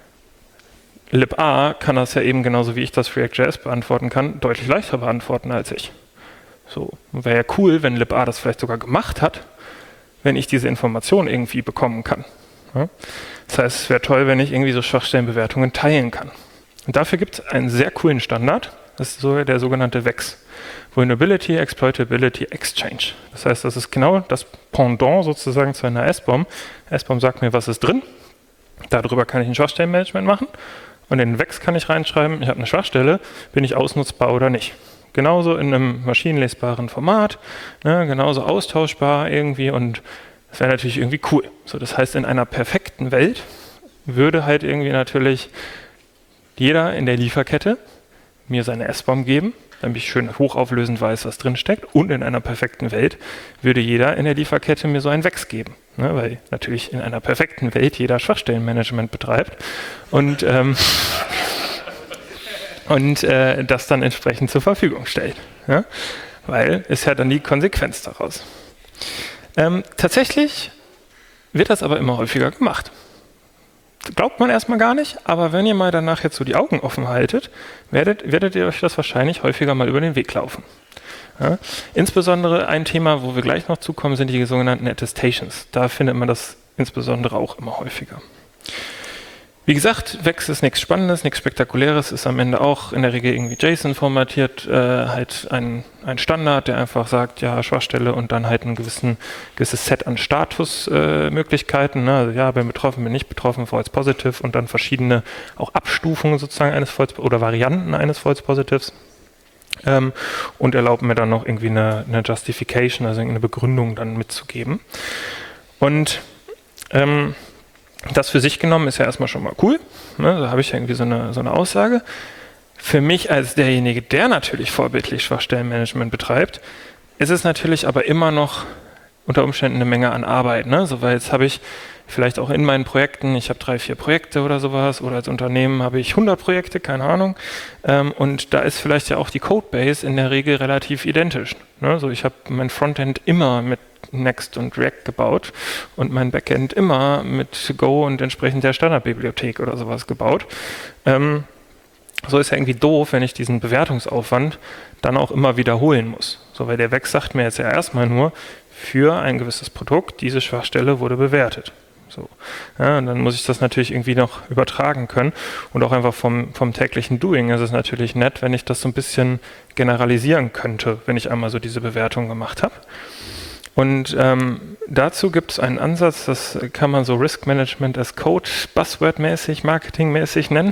libA kann das ja eben genauso wie ich das React.js beantworten kann, deutlich leichter beantworten als ich. So, wäre ja cool, wenn libA das vielleicht sogar gemacht hat, wenn ich diese Information irgendwie bekommen kann. Ja? Das heißt, es wäre toll, wenn ich irgendwie so Schwachstellenbewertungen teilen kann. Und dafür gibt es einen sehr coolen Standard, das ist so der sogenannte VEX. Vulnerability Exploitability Exchange. Das heißt, das ist genau das Pendant sozusagen zu einer SBOM. SBOM sagt mir, was ist drin. Darüber kann ich ein Schwachstellenmanagement machen. Und in den VEX kann ich reinschreiben, ich habe eine Schwachstelle, bin ich ausnutzbar oder nicht. Genauso in einem maschinenlesbaren Format, ne, genauso austauschbar irgendwie, und das wäre natürlich irgendwie cool. So, das heißt, in einer perfekten Welt würde halt irgendwie natürlich jeder in der Lieferkette mir seine SBOM geben, damit ich schön hochauflösend weiß, was drin steckt, und in einer perfekten Welt würde jeder in der Lieferkette mir so ein VEX geben, ne, weil natürlich in einer perfekten Welt jeder Schwachstellenmanagement betreibt und das dann entsprechend zur Verfügung stellt. Ja? Weil ist ja dann die Konsequenz daraus. Tatsächlich wird das aber immer häufiger gemacht. Glaubt man erstmal gar nicht, aber wenn ihr mal danach jetzt so die Augen offen haltet, werdet ihr euch das wahrscheinlich häufiger mal über den Weg laufen. Ja? Insbesondere ein Thema, wo wir gleich noch zukommen, sind die sogenannten Attestations. Da findet man das insbesondere auch immer häufiger. Wie gesagt, VEX ist nichts Spannendes, nichts Spektakuläres, ist am Ende auch in der Regel irgendwie JSON formatiert, halt ein Standard, der einfach sagt, ja, Schwachstelle und dann halt ein gewisses Set an Statusmöglichkeiten, ne? Also ja, bin betroffen, bin nicht betroffen, False Positive, und dann verschiedene auch Abstufungen sozusagen eines False oder Varianten eines False Positives. Und erlauben mir dann noch irgendwie eine Justification, also eine Begründung dann mitzugeben. Und das für sich genommen ist ja erstmal schon mal cool. Ne? Da habe ich ja irgendwie so eine Aussage. Für mich als derjenige, der natürlich vorbildlich Schwachstellenmanagement betreibt, ist es natürlich aber immer noch unter Umständen eine Menge an Arbeit. Ne? So, weil jetzt habe ich vielleicht auch in meinen Projekten, ich habe 3, 4 Projekte oder sowas, oder als Unternehmen habe ich 100 Projekte, keine Ahnung. Und da ist vielleicht ja auch die Codebase in der Regel relativ identisch. Ne? So, ich habe mein Frontend immer mit Next und React gebaut und mein Backend immer mit Go und entsprechend der Standardbibliothek oder sowas gebaut. So ist ja irgendwie doof, wenn ich diesen Bewertungsaufwand dann auch immer wiederholen muss. So, weil der VEX sagt mir jetzt ja erstmal nur, für ein gewisses Produkt, diese Schwachstelle wurde bewertet. So. Ja, und dann muss ich das natürlich irgendwie noch übertragen können, und auch einfach vom täglichen Doing ist es natürlich nett, wenn ich das so ein bisschen generalisieren könnte, wenn ich einmal so diese Bewertung gemacht habe. Und dazu gibt es einen Ansatz, das kann man so Risk Management as Code Buzzword-mäßig, Marketing-mäßig nennen.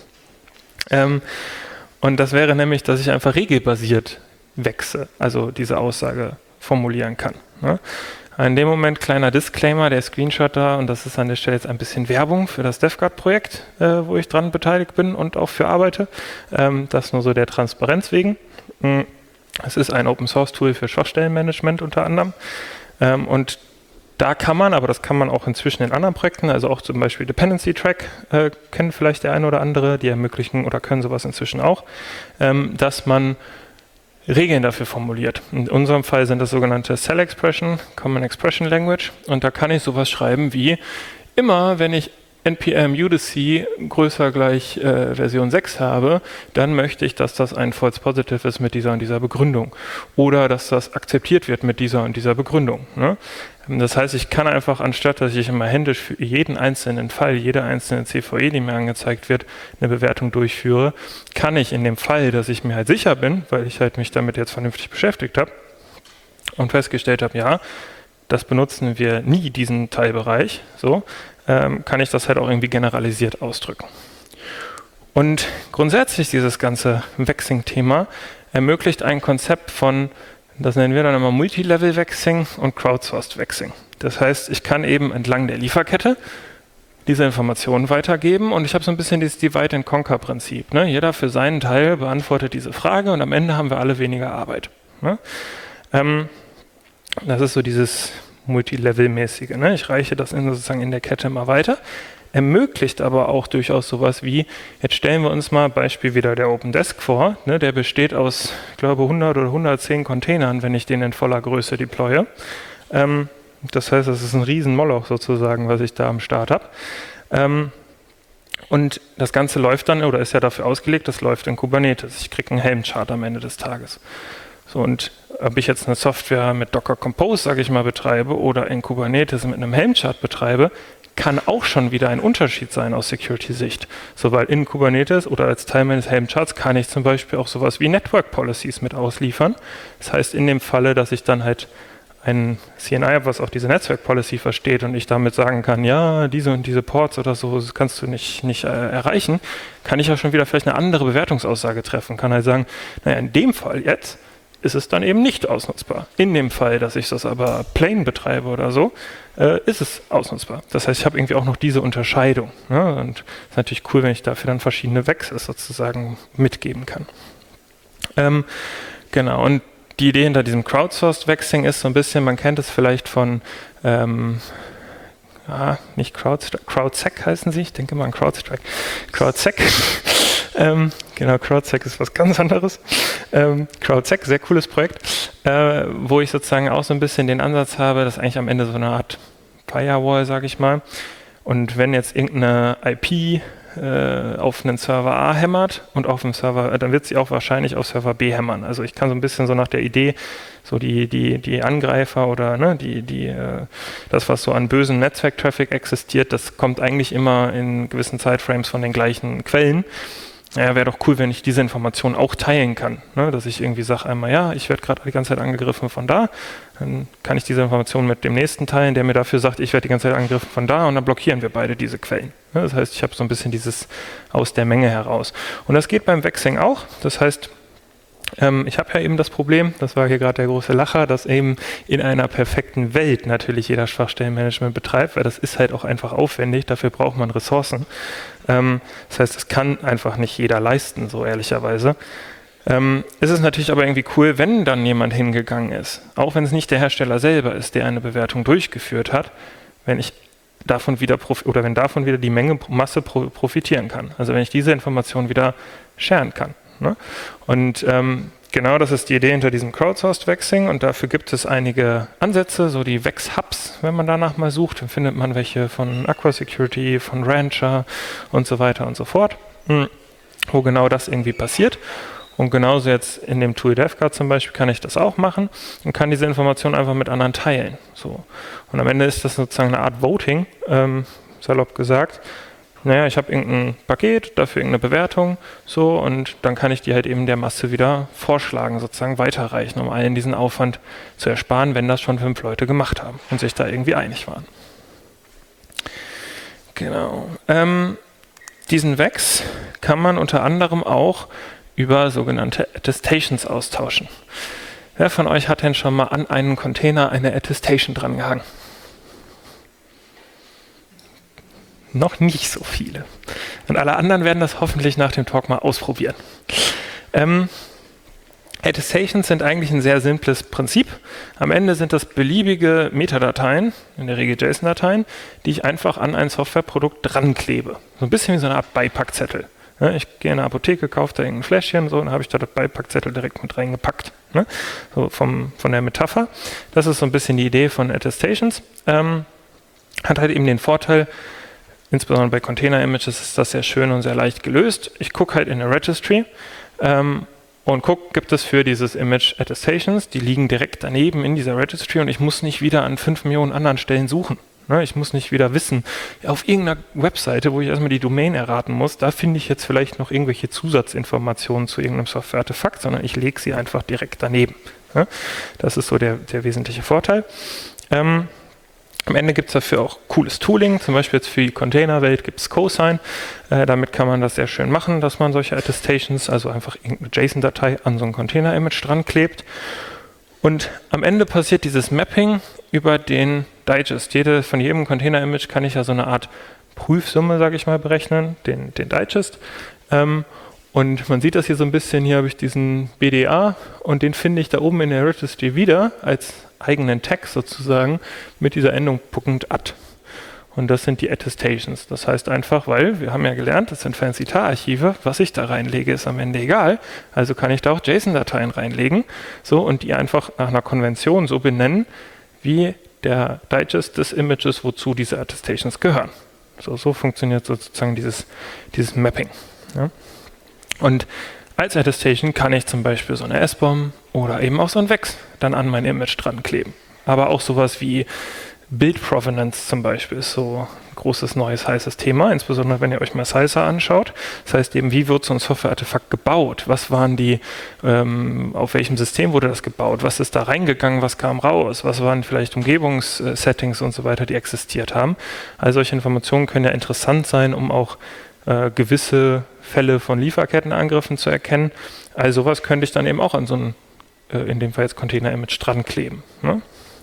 Und das wäre nämlich, dass ich einfach regelbasiert wechsle, also diese Aussage formulieren kann. Ne? In dem Moment kleiner Disclaimer, der Screenshot da, und das ist an der Stelle jetzt ein bisschen Werbung für das DevGuard-Projekt, wo ich dran beteiligt bin und auch für arbeite. Das nur so der Transparenz wegen. Es ist ein Open-Source-Tool für Schwachstellenmanagement unter anderem. Und da kann man, aber das kann man auch inzwischen in anderen Projekten, also auch zum Beispiel Dependency Track, kennen vielleicht der eine oder andere, die ermöglichen oder können sowas inzwischen auch, dass man Regeln dafür formuliert. In unserem Fall sind das sogenannte Cell Expression, Common Expression Language, und da kann ich sowas schreiben wie, immer wenn ich npm UDC größer gleich Version 6 habe, dann möchte ich, dass das ein False Positive ist mit dieser und dieser Begründung. Oder dass das akzeptiert wird mit dieser und dieser Begründung. Ne? Das heißt, ich kann einfach, anstatt dass ich immer händisch für jeden einzelnen Fall, jede einzelne CVE, die mir angezeigt wird, eine Bewertung durchführe, kann ich in dem Fall, dass ich mir halt sicher bin, weil ich halt mich damit jetzt vernünftig beschäftigt habe und festgestellt habe, ja, das benutzen wir nie, diesen Teilbereich, so, kann ich das halt auch irgendwie generalisiert ausdrücken. Und grundsätzlich dieses ganze Vexing-Thema ermöglicht ein Konzept von, das nennen wir dann immer Multilevel-Vexing und Crowdsourced Vexing. Das heißt, ich kann eben entlang der Lieferkette diese Informationen weitergeben und ich habe so ein bisschen dieses Divide-and-Conquer-Prinzip. Ne? Jeder für seinen Teil beantwortet diese Frage und am Ende haben wir alle weniger Arbeit. Ne? Das ist so dieses Multilevel-mäßige. Ne? Ich reiche das sozusagen in der Kette immer weiter. Ermöglicht aber auch durchaus sowas wie, jetzt stellen wir uns mal Beispiel wieder der OpenDesk vor, ne? Der besteht aus, ich glaube, 100 oder 110 Containern, wenn ich den in voller Größe deploye. Das heißt, das ist ein riesen Moloch sozusagen, was ich da am Start habe. Und das Ganze läuft dann, oder ist ja dafür ausgelegt, das läuft in Kubernetes. Ich kriege einen Helm-Chart am Ende des Tages. So, und ob ich jetzt eine Software mit Docker Compose, sage ich mal, betreibe oder in Kubernetes mit einem Helm-Chart betreibe, kann auch schon wieder ein Unterschied sein aus Security-Sicht. So, weil in Kubernetes oder als Teil meines Helm-Charts kann ich zum Beispiel auch sowas wie Network Policies mit ausliefern. Das heißt, in dem Falle, dass ich dann halt ein CNI habe, was auch diese Network Policy versteht und ich damit sagen kann, ja, diese und diese Ports oder so, das kannst du nicht erreichen, kann ich ja schon wieder vielleicht eine andere Bewertungsaussage treffen. Kann halt sagen, naja, in dem Fall jetzt ist es dann eben nicht ausnutzbar. In dem Fall, dass ich das aber plain betreibe oder so, ist es ausnutzbar. Das heißt, ich habe irgendwie auch noch diese Unterscheidung. Ne? Und es ist natürlich cool, wenn ich dafür dann verschiedene Vexes sozusagen mitgeben kann. Genau, und die Idee hinter diesem Crowdsourced Vexing ist so ein bisschen, man kennt es vielleicht von, nicht CrowdSec heißen sie, ich denke mal an CrowdStrike. CrowdSec. Genau, CrowdSec ist was ganz anderes. CrowdSec, sehr cooles Projekt, wo ich sozusagen auch so ein bisschen den Ansatz habe, das ist eigentlich am Ende so eine Art Firewall, sage ich mal. Und wenn jetzt irgendeine IP auf einen Server A hämmert und auf dem Server, dann wird sie auch wahrscheinlich auf Server B hämmern. Also ich kann so ein bisschen so nach der Idee, so die Angreifer oder ne, das, was so an bösen Netzwerk-Traffic existiert, das kommt eigentlich immer in gewissen Zeitframes von den gleichen Quellen. Ja, wäre doch cool, wenn ich diese Information auch teilen kann. Ne? Dass ich irgendwie sage einmal, ja, ich werde gerade die ganze Zeit angegriffen von da, dann kann ich diese Information mit dem nächsten teilen, der mir dafür sagt, ich werde die ganze Zeit angegriffen von da und dann blockieren wir beide diese Quellen. Ne? Das heißt, ich habe so ein bisschen dieses aus der Menge heraus. Und das geht beim Vexing auch. Das heißt, ich habe ja eben das Problem, das war hier gerade der große Lacher, dass eben in einer perfekten Welt natürlich jeder Schwachstellenmanagement betreibt, weil das ist halt auch einfach aufwendig, dafür braucht man Ressourcen. Das heißt, das kann einfach nicht jeder leisten, so ehrlicherweise. Es ist natürlich aber irgendwie cool, wenn dann jemand hingegangen ist, auch wenn es nicht der Hersteller selber ist, der eine Bewertung durchgeführt hat, wenn davon wieder die Masse profitieren kann. Also wenn ich diese Information wieder sharen kann. Ne? Und genau das ist die Idee hinter diesem Crowdsourced Vexing und dafür gibt es einige Ansätze, so die Vex-Hubs, wenn man danach mal sucht, dann findet man welche von Aqua Security, von Rancher und so weiter und so fort, wo genau das irgendwie passiert. Und genauso jetzt in dem Tool DevGuard zum Beispiel kann ich das auch machen und kann diese Information einfach mit anderen teilen. So. Und am Ende ist das sozusagen eine Art Voting, salopp gesagt. Naja, ich habe irgendein Paket, dafür irgendeine Bewertung, so, und dann kann ich die halt eben der Masse wieder vorschlagen, sozusagen weiterreichen, um allen diesen Aufwand zu ersparen, wenn das schon 5 Leute gemacht haben und sich da irgendwie einig waren. Genau. Diesen Vex kann man unter anderem auch über sogenannte Attestations austauschen. Wer von euch hat denn schon mal an einen Container eine Attestation dran gehangen? Noch nicht so viele. Und alle anderen werden das hoffentlich nach dem Talk mal ausprobieren. Attestations sind eigentlich ein sehr simples Prinzip. Am Ende sind das beliebige Metadateien, in der Regel JSON-Dateien, die ich einfach an ein Softwareprodukt dran klebe. So ein bisschen wie so eine Art Beipackzettel. Ich gehe in eine Apotheke, kaufe da irgendein Fläschchen, so, und dann habe ich da das Beipackzettel direkt mit reingepackt. Ne? So von der Metapher. Das ist so ein bisschen die Idee von Attestations. Hat halt eben den Vorteil, insbesondere bei Container-Images ist das sehr schön und sehr leicht gelöst. Ich gucke halt in der Registry und gucke, gibt es für dieses Image Attestations, die liegen direkt daneben in dieser Registry und ich muss nicht wieder an 5 Millionen anderen Stellen suchen. Ich muss nicht wieder wissen, auf irgendeiner Webseite, wo ich erstmal die Domain erraten muss, da finde ich jetzt vielleicht noch irgendwelche Zusatzinformationen zu irgendeinem Software-Artefakt, sondern ich lege sie einfach direkt daneben. Das ist so der wesentliche Vorteil. Am Ende gibt es dafür auch cooles Tooling, zum Beispiel jetzt für die Containerwelt gibt es Cosign. Damit kann man das sehr schön machen, dass man solche Attestations, also einfach irgendeine JSON-Datei an so ein Container-Image dran klebt. Und am Ende passiert dieses Mapping über den Digest. Von jedem Container-Image kann ich ja so eine Art Prüfsumme, sage ich mal, berechnen, den Digest. Und man sieht das hier so ein bisschen, hier habe ich diesen BDA und den finde ich da oben in der Registry wieder als eigenen Tag sozusagen mit dieser Endung .att. Und das sind die Attestations. Das heißt einfach, weil wir haben ja gelernt, das sind fancy TAR-Archive, was ich da reinlege, ist am Ende egal. Also kann ich da auch JSON-Dateien reinlegen und die einfach nach einer Konvention so benennen, wie der Digest des Images, wozu diese Attestations gehören. So funktioniert sozusagen dieses Mapping. Ja. Und als Attestation kann ich zum Beispiel so eine S-Bomb oder eben auch so ein Vex dann an mein Image dran kleben. Aber auch sowas wie Build Provenance zum Beispiel ist so ein großes, neues, heißes Thema, insbesondere wenn ihr euch mal Sizer anschaut. Das heißt eben, wie wird so ein Software-Artefakt gebaut? Was waren die, auf welchem System wurde das gebaut? Was ist da reingegangen? Was kam raus? Was waren vielleicht Umgebungssettings und so weiter, die existiert haben? All solche Informationen können ja interessant sein, um auch gewisse Fälle von Lieferkettenangriffen zu erkennen. Also sowas könnte ich dann eben auch an so ein, in dem Fall jetzt Container-Image dran kleben. Ne?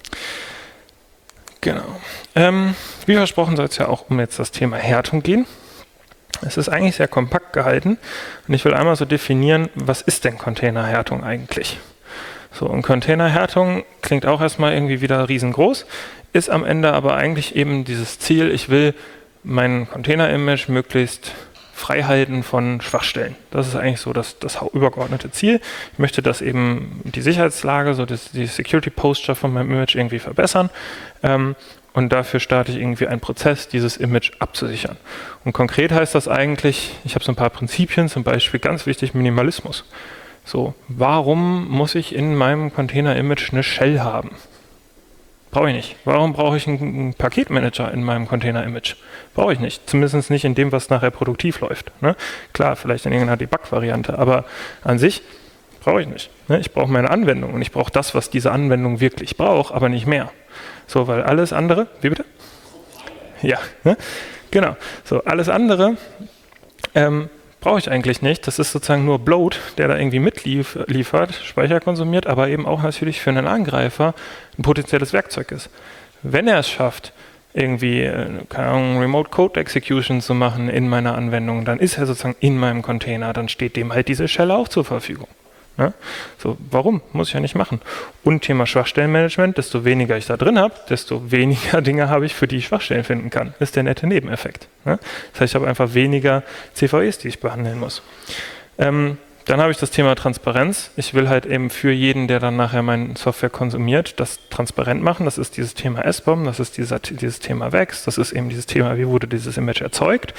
Genau. Wie versprochen soll es ja auch um jetzt das Thema Härtung gehen. Es ist eigentlich sehr kompakt gehalten und ich will einmal so definieren, was ist denn Containerhärtung eigentlich? So, und Containerhärtung klingt auch erstmal irgendwie wieder riesengroß, ist am Ende aber eigentlich eben dieses Ziel, ich will mein Container-Image möglichst frei halten von Schwachstellen. Das ist eigentlich so das übergeordnete Ziel. Ich möchte, dass eben die Sicherheitslage, so die Security Posture von meinem Image irgendwie verbessern. Und dafür starte ich irgendwie einen Prozess, dieses Image abzusichern. Und konkret heißt das eigentlich, ich habe so ein paar Prinzipien, zum Beispiel ganz wichtig Minimalismus. So, warum muss ich in meinem Container-Image eine Shell haben? Brauche ich nicht. Warum brauche ich einen Paketmanager in meinem Container-Image? Brauche ich nicht. Zumindest nicht in dem, was nachher produktiv läuft. Ne? Klar, vielleicht in irgendeiner Debug-Variante, aber an sich brauche ich nicht. Ne? Ich brauche meine Anwendung und ich brauche das, was diese Anwendung wirklich braucht, aber nicht mehr. So, weil alles andere, wie bitte? Ja, ne? Genau. So, alles andere brauche ich eigentlich nicht. Das ist sozusagen nur Bloat, der da irgendwie mitliefert, Speicher konsumiert, aber eben auch natürlich für einen Angreifer ein potenzielles Werkzeug ist. Wenn er es schafft, irgendwie, keine Ahnung, Remote Code Execution zu machen in meiner Anwendung, dann ist er sozusagen in meinem Container, dann steht dem halt diese Shell auch zur Verfügung. Ja? So, warum? Muss ich ja nicht machen. Und Thema Schwachstellenmanagement, desto weniger ich da drin habe, desto weniger Dinge habe ich, für die ich Schwachstellen finden kann. Das ist der nette Nebeneffekt. Ja? Das heißt, ich habe einfach weniger CVEs, die ich behandeln muss. Dann habe ich das Thema Transparenz. Ich will halt eben für jeden, der dann nachher meine Software konsumiert, das transparent machen. Das ist dieses Thema S-Bomb, das ist dieses Thema Vex, das ist eben dieses Thema, wie wurde dieses Image erzeugt.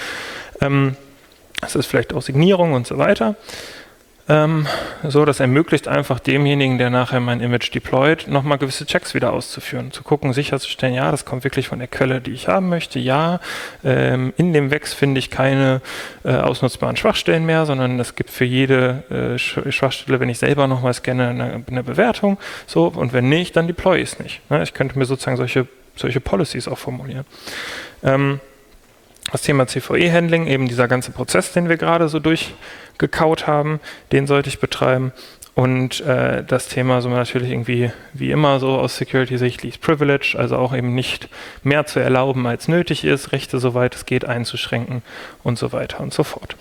Das ist vielleicht auch Signierung und so weiter. So, das ermöglicht einfach demjenigen, der nachher mein Image deployt, nochmal gewisse Checks wieder auszuführen, zu gucken, sicherzustellen, ja, das kommt wirklich von der Quelle, die ich haben möchte, ja, in dem Vex finde ich keine ausnutzbaren Schwachstellen mehr, sondern es gibt für jede Schwachstelle, wenn ich selber nochmal scanne, eine Bewertung, so, und wenn nicht, dann deploy ich es nicht. Ne? Ich könnte mir sozusagen solche Policies auch formulieren. Das Thema CVE-Handling, eben dieser ganze Prozess, den wir gerade so durchgekaut haben, den sollte ich betreiben. Und das Thema so natürlich irgendwie, wie immer so aus Security-Sicht, Least Privilege, also auch eben nicht mehr zu erlauben, als nötig ist, Rechte, soweit es geht, einzuschränken und so weiter und so fort.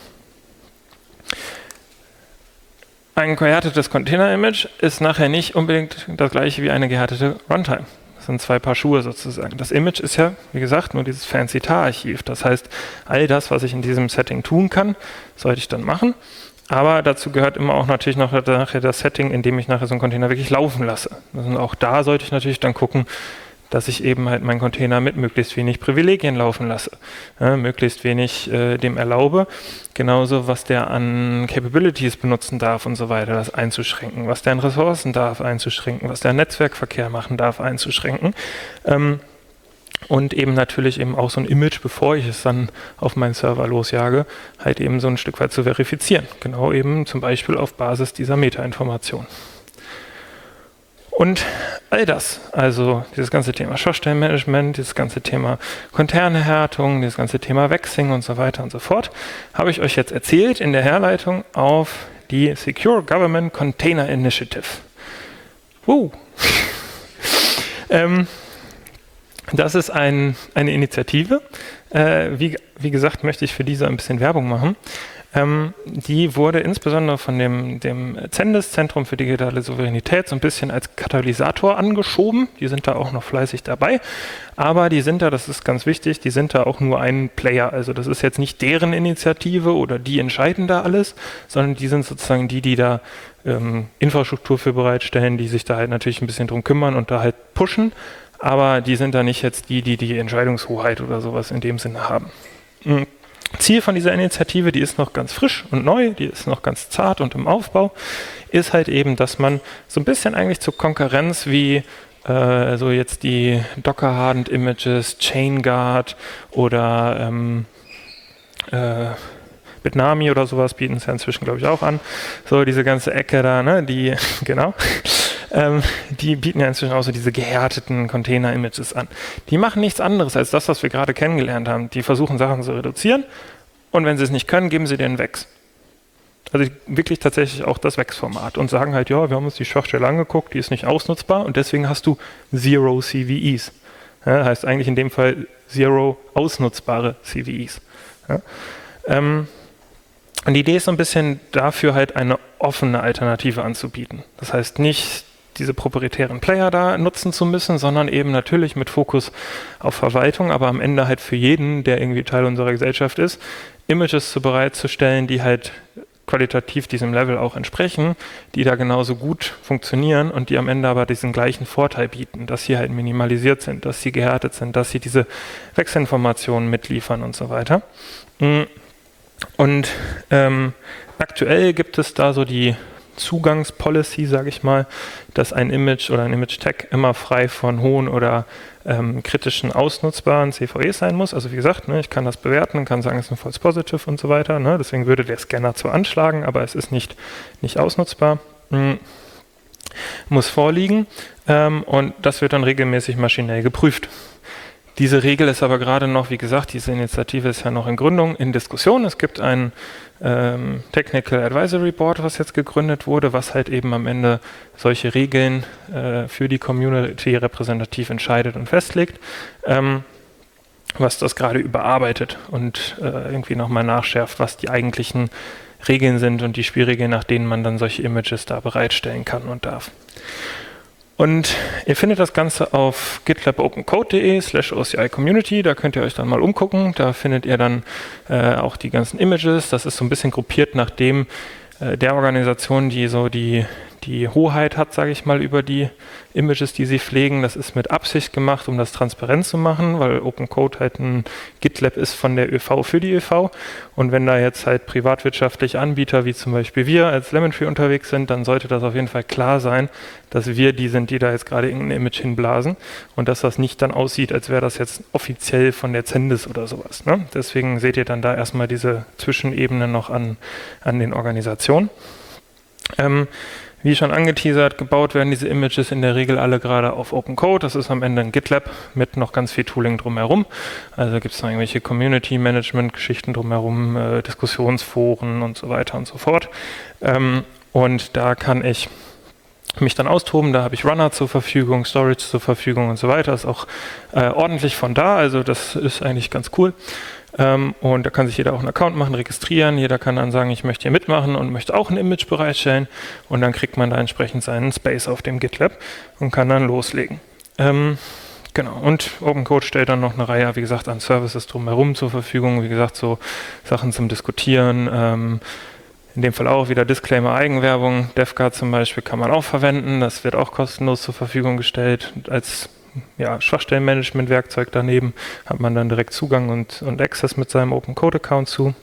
Ein gehärtetes Container-Image ist nachher nicht unbedingt das gleiche wie eine gehärtete Runtime. Das sind zwei Paar Schuhe sozusagen. Das Image ist ja, wie gesagt, nur dieses fancy TAR-Archiv. Das heißt, all das, was ich in diesem Setting tun kann, sollte ich dann machen. Aber dazu gehört immer auch natürlich noch nachher das Setting, in dem ich nachher so einen Container wirklich laufen lasse. Also auch da sollte ich natürlich dann gucken, dass ich eben halt meinen Container mit möglichst wenig Privilegien laufen lasse, möglichst wenig dem erlaube, genauso was der an Capabilities benutzen darf und so weiter, das einzuschränken, was der an Ressourcen darf einzuschränken, was der an Netzwerkverkehr machen darf einzuschränken. Und eben natürlich eben auch so ein Image, bevor ich es dann auf meinen Server losjage, halt eben so ein Stück weit zu verifizieren. Genau eben zum Beispiel auf Basis dieser Metainformation. Und all das, also dieses ganze Thema Schwachstellenmanagement, dieses ganze Thema Containerhärtung, dieses ganze Thema Vexing und so weiter und so fort, habe ich euch jetzt erzählt in der Herleitung auf die Secure Government Container Initiative. Das ist eine Initiative. Wie gesagt, möchte ich für diese ein bisschen Werbung machen. Die wurde insbesondere von dem CENDIS, Zentrum für digitale Souveränität, so ein bisschen als Katalysator angeschoben. Die sind da auch noch fleißig dabei. Aber die sind da, das ist ganz wichtig, die sind da auch nur ein Player. Also das ist jetzt nicht deren Initiative oder die entscheiden da alles, sondern die sind sozusagen die da Infrastruktur für bereitstellen, die sich da halt natürlich ein bisschen drum kümmern und da halt pushen. Aber die sind da nicht jetzt die Entscheidungshoheit oder sowas in dem Sinne haben. Ziel von dieser Initiative, die ist noch ganz frisch und neu, die ist noch ganz zart und im Aufbau, ist halt eben, dass man so ein bisschen eigentlich zur Konkurrenz wie so jetzt die Docker-Hardened Images, ChainGuard oder Bitnami oder sowas bieten es ja inzwischen, glaube ich, auch an. So diese ganze Ecke da, ne, die, genau. Die bieten ja inzwischen auch so diese gehärteten Container-Images an. Die machen nichts anderes als das, was wir gerade kennengelernt haben. Die versuchen Sachen zu reduzieren und wenn sie es nicht können, geben sie den Vex. Also wirklich tatsächlich auch das Vex-Format und sagen halt, ja, wir haben uns die Schwachstelle angeguckt, die ist nicht ausnutzbar und deswegen hast du Zero CVEs. Ja, heißt eigentlich in dem Fall Zero ausnutzbare CVEs. Ja. Und die Idee ist so ein bisschen dafür halt eine offene Alternative anzubieten. Das heißt nicht diese proprietären Player da nutzen zu müssen, sondern eben natürlich mit Fokus auf Verwaltung, aber am Ende halt für jeden, der irgendwie Teil unserer Gesellschaft ist, Images bereitzustellen, die halt qualitativ diesem Level auch entsprechen, die da genauso gut funktionieren und die am Ende aber diesen gleichen Vorteil bieten, dass sie halt minimalisiert sind, dass sie gehärtet sind, dass sie diese Wechselinformationen mitliefern und so weiter. Und aktuell gibt es da so die Zugangspolicy, sage ich mal, dass ein Image oder ein Image-Tag immer frei von hohen oder kritischen ausnutzbaren CVEs sein muss. Also wie gesagt, ne, ich kann das bewerten, kann sagen, es ist ein False Positive und so weiter. Ne, deswegen würde der Scanner zwar anschlagen, aber es ist nicht ausnutzbar. Muss vorliegen und das wird dann regelmäßig maschinell geprüft. Diese Regel ist aber gerade noch, wie gesagt, diese Initiative ist ja noch in Gründung, in Diskussion. Es gibt ein Technical Advisory Board, was jetzt gegründet wurde, was halt eben am Ende solche Regeln für die Community repräsentativ entscheidet und festlegt, was das gerade überarbeitet und irgendwie nochmal nachschärft, was die eigentlichen Regeln sind und die Spielregeln, nach denen man dann solche Images da bereitstellen kann und darf. Und ihr findet das Ganze auf gitlab-opencode.de/OCI-Community, da könnt ihr euch dann mal umgucken, da findet ihr dann auch die ganzen Images, das ist so ein bisschen gruppiert nach dem der Organisation, die so die Hoheit hat, sage ich mal, über die Images, die sie pflegen. Das ist mit Absicht gemacht, um das transparent zu machen, weil Open Code halt ein GitLab ist von der ÖV für die ÖV. Und wenn da jetzt halt privatwirtschaftliche Anbieter, wie zum Beispiel wir als Lemon Tree unterwegs sind, dann sollte das auf jeden Fall klar sein, dass wir die sind, die da jetzt gerade irgendein Image hinblasen und dass das nicht dann aussieht, als wäre das jetzt offiziell von der CENDIS oder sowas. Ne? Deswegen seht ihr dann da erstmal diese Zwischenebene noch an den Organisationen. Wie schon angeteasert, gebaut werden diese Images in der Regel alle gerade auf Open Code. Das ist am Ende ein GitLab mit noch ganz viel Tooling drumherum. Also gibt es noch irgendwelche Community-Management-Geschichten drumherum, Diskussionsforen und so weiter und so fort. Und da kann ich mich dann austoben, da habe ich Runner zur Verfügung, Storage zur Verfügung und so weiter. Ist auch ordentlich von da, also das ist eigentlich ganz cool. Und da kann sich jeder auch einen Account machen, registrieren. Jeder kann dann sagen, ich möchte hier mitmachen und möchte auch ein Image bereitstellen. Und dann kriegt man da entsprechend seinen Space auf dem GitLab und kann dann loslegen. Genau. Und OpenCode stellt dann noch eine Reihe, wie gesagt, an Services drumherum zur Verfügung. Wie gesagt, so Sachen zum Diskutieren. In dem Fall auch wieder Disclaimer, Eigenwerbung. DevGuard zum Beispiel kann man auch verwenden. Das wird auch kostenlos zur Verfügung gestellt als Schwachstellenmanagement-Werkzeug daneben, hat man dann direkt Zugang und Access mit seinem Open Code Account zu.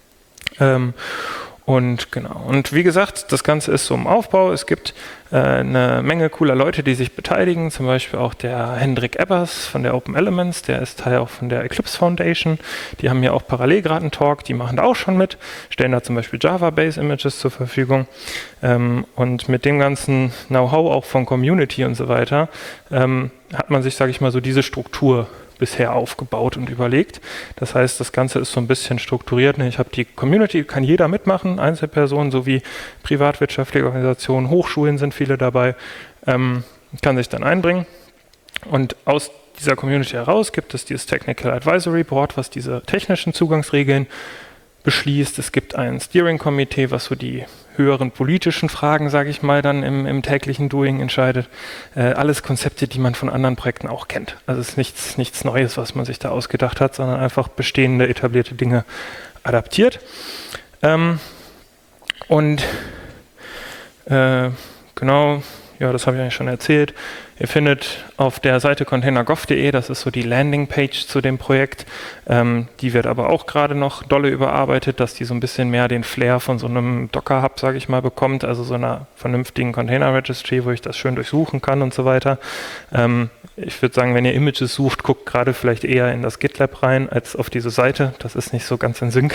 Und wie gesagt, das Ganze ist so im Aufbau. Es gibt eine Menge cooler Leute, die sich beteiligen, zum Beispiel auch der Hendrik Ebbers von der Open Elements, der ist Teil auch von der Eclipse Foundation. Die haben hier auch parallel gerade einen Talk, die machen da auch schon mit, stellen da zum Beispiel Java-Base-Images zur Verfügung. Und mit dem ganzen Know-how auch von Community und so weiter hat man sich, sage ich mal, so diese Struktur bisher aufgebaut und überlegt. Das heißt, das Ganze ist so ein bisschen strukturiert. Ich habe die Community, kann jeder mitmachen, Einzelpersonen sowie privatwirtschaftliche Organisationen, Hochschulen sind viele dabei, kann sich dann einbringen. Und aus dieser Community heraus gibt es dieses Technical Advisory Board, was diese technischen Zugangsregeln beschließt. Es gibt ein Steering-Komitee, was so die höheren politischen Fragen, sage ich mal, dann im täglichen Doing entscheidet. Alles Konzepte, die man von anderen Projekten auch kennt. Also es ist nichts Neues, was man sich da ausgedacht hat, sondern einfach bestehende, etablierte Dinge adaptiert. Das habe ich eigentlich schon erzählt. Ihr findet auf der Seite containergov.de, das ist so die Landingpage zu dem Projekt, die wird aber auch gerade noch dolle überarbeitet, dass die so ein bisschen mehr den Flair von so einem Docker-Hub, sage ich mal, bekommt, also so einer vernünftigen Container-Registry, wo ich das schön durchsuchen kann und so weiter. Ich würde sagen, wenn ihr Images sucht, guckt gerade vielleicht eher in das GitLab rein, als auf diese Seite. Das ist nicht so ganz in Sync.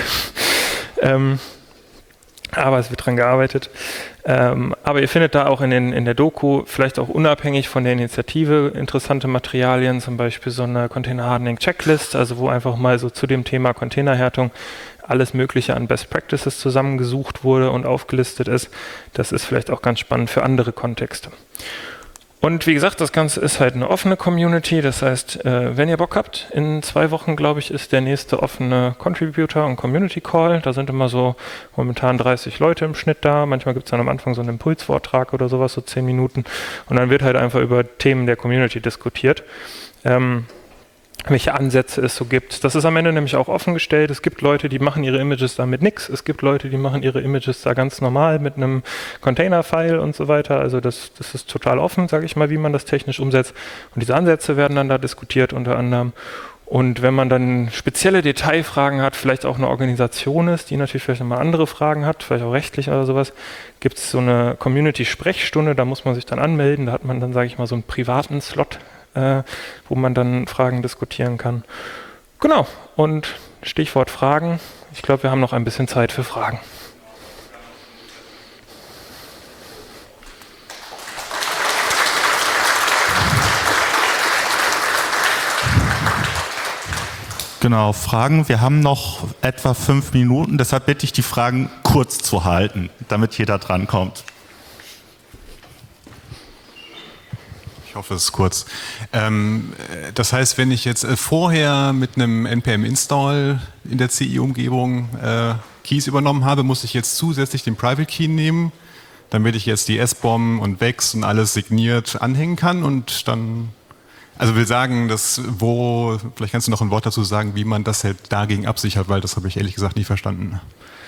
Aber es wird dran gearbeitet. Aber ihr findet da auch in der Doku, vielleicht auch unabhängig von der Initiative, interessante Materialien, zum Beispiel so eine Container Hardening Checklist, also wo einfach mal so zu dem Thema Containerhärtung alles Mögliche an Best Practices zusammengesucht wurde und aufgelistet ist. Das ist vielleicht auch ganz spannend für andere Kontexte. Und wie gesagt, das Ganze ist halt eine offene Community, das heißt, wenn ihr Bock habt, in 2 Wochen, glaube ich, ist der nächste offene Contributor- und Community-Call. Da sind immer so momentan 30 Leute im Schnitt da. Manchmal gibt es dann am Anfang so einen Impulsvortrag oder sowas, so 10 Minuten. Und dann wird halt einfach über Themen der Community diskutiert. Welche Ansätze es so gibt. Das ist am Ende nämlich auch offengestellt. Es gibt Leute, die machen ihre Images da mit nix. Es gibt Leute, die machen ihre Images da ganz normal mit einem Container-File und so weiter. Also das ist total offen, sage ich mal, wie man das technisch umsetzt. Und diese Ansätze werden dann da diskutiert unter anderem. Und wenn man dann spezielle Detailfragen hat, vielleicht auch eine Organisation ist, die natürlich vielleicht nochmal andere Fragen hat, vielleicht auch rechtlich oder sowas, gibt es so eine Community-Sprechstunde, da muss man sich dann anmelden. Da hat man dann, sage ich mal, so einen privaten Slot, wo man dann Fragen diskutieren kann. Genau, und Stichwort Fragen. Ich glaube, wir haben noch ein bisschen Zeit für Fragen. Genau, Fragen. Wir haben noch etwa 5 Minuten, deshalb bitte ich, die Fragen kurz zu halten, damit jeder drankommt. Ich hoffe, es ist kurz. Das heißt, wenn ich jetzt vorher mit einem npm-Install in der CI-Umgebung Keys übernommen habe, muss ich jetzt zusätzlich den Private Key nehmen, damit ich jetzt die SBOM und VEX und alles signiert anhängen kann und dann, also will sagen, vielleicht kannst du noch ein Wort dazu sagen, wie man das halt dagegen absichert, weil das habe ich ehrlich gesagt nie verstanden.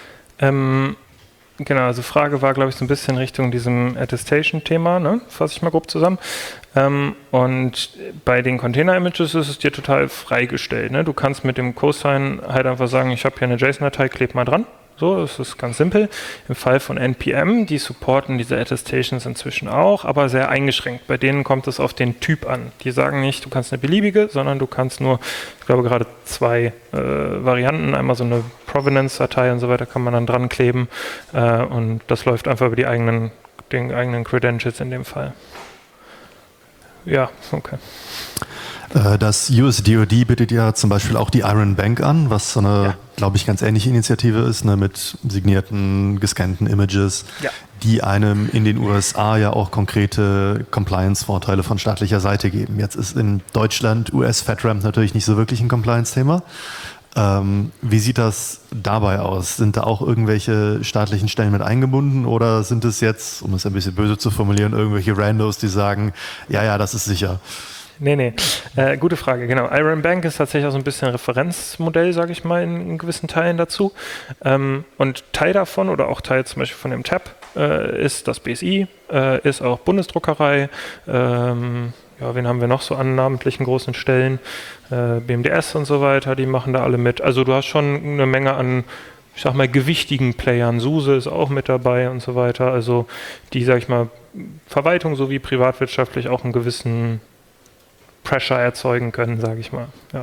Genau, also Frage war, glaube ich, so ein bisschen Richtung diesem Attestation-Thema, ne? Fasse ich mal grob zusammen. Und bei den Container-Images ist es dir total freigestellt. Ne? Du kannst mit dem Cosign halt einfach sagen, ich habe hier eine JSON-Datei, kleb mal dran. So, das ist ganz simpel. Im Fall von NPM, die supporten diese Attestations inzwischen auch, aber sehr eingeschränkt. Bei denen kommt es auf den Typ an. Die sagen nicht, du kannst eine beliebige, sondern du kannst nur, ich glaube, gerade 2 Varianten. Einmal so eine Provenance-Datei und so weiter kann man dann dran kleben. Und das läuft einfach über den eigenen Credentials in dem Fall. Ja, okay. Das USDOD bietet ja zum Beispiel auch die Iron Bank an, was so eine, glaube ich, ganz ähnliche Initiative ist, ne, mit signierten, gescannten Images, die einem in den USA ja auch konkrete Compliance-Vorteile von staatlicher Seite geben. Jetzt ist in Deutschland US-FedRAMP natürlich nicht so wirklich ein Compliance-Thema. Wie sieht das dabei aus? Sind da auch irgendwelche staatlichen Stellen mit eingebunden oder sind es jetzt, um es ein bisschen böse zu formulieren, irgendwelche Randos, die sagen, ja, das ist sicher? Nee. Gute Frage, genau. Iron Bank ist tatsächlich auch so ein bisschen Referenzmodell, sage ich mal, in gewissen Teilen dazu. Und Teil davon oder auch Teil zum Beispiel von dem Tab ist das BSI, ist auch Bundesdruckerei, ja, wen haben wir noch so an namentlichen großen Stellen? BMDS und so weiter, die machen da alle mit. Also du hast schon eine Menge an, ich sag mal, gewichtigen Playern. SUSE ist auch mit dabei und so weiter. Also die, sag ich mal, Verwaltung sowie privatwirtschaftlich auch einen gewissen Pressure erzeugen können, sage ich mal. Ja.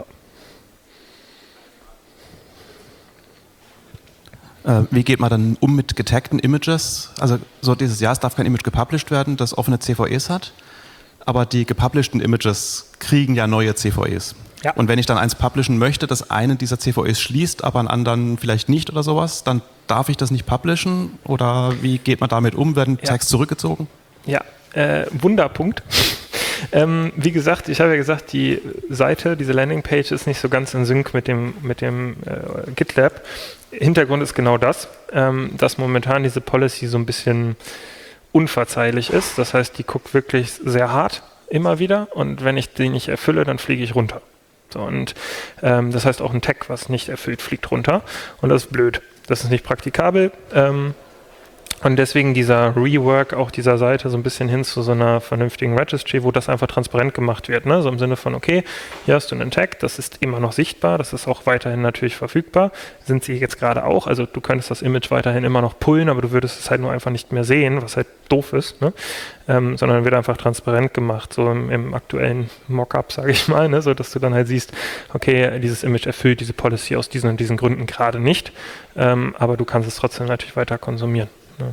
Wie geht man dann um mit getagten Images? Also so dieses Jahr, es darf kein Image gepublished werden, das offene CVEs hat, aber die gepublishten Images kriegen ja neue CVEs. Ja. Und wenn ich dann eins publishen möchte, das einen dieser CVEs schließt, aber einen anderen vielleicht nicht oder sowas, dann darf ich das nicht publishen? Oder wie geht man damit um? Werden Tags zurückgezogen? Ja, Wunderpunkt. Wie gesagt, ich habe ja gesagt, die Seite, diese Landingpage ist nicht so ganz in Sync mit dem GitLab. Hintergrund ist genau das, dass momentan diese Policy so ein bisschen unverzeihlich ist. Das heißt, die guckt wirklich sehr hart immer wieder und wenn ich die nicht erfülle, dann fliege ich runter. So, und das heißt, auch ein Tag, was nicht erfüllt, fliegt runter und das ist blöd. Das ist nicht praktikabel. Und deswegen dieser Rework auch dieser Seite so ein bisschen hin zu so einer vernünftigen Registry, wo das einfach transparent gemacht wird. Ne? So im Sinne von, okay, hier hast du einen Tag, das ist immer noch sichtbar, das ist auch weiterhin natürlich verfügbar. Sind sie jetzt gerade auch, also du könntest das Image weiterhin immer noch pullen, aber du würdest es halt nur einfach nicht mehr sehen, was halt doof ist, ne? Sondern wird einfach transparent gemacht, so im aktuellen Mockup, sage ich mal, ne? So dass du dann halt siehst, okay, dieses Image erfüllt diese Policy aus diesen und diesen Gründen gerade nicht, aber du kannst es trotzdem natürlich weiter konsumieren. Ja.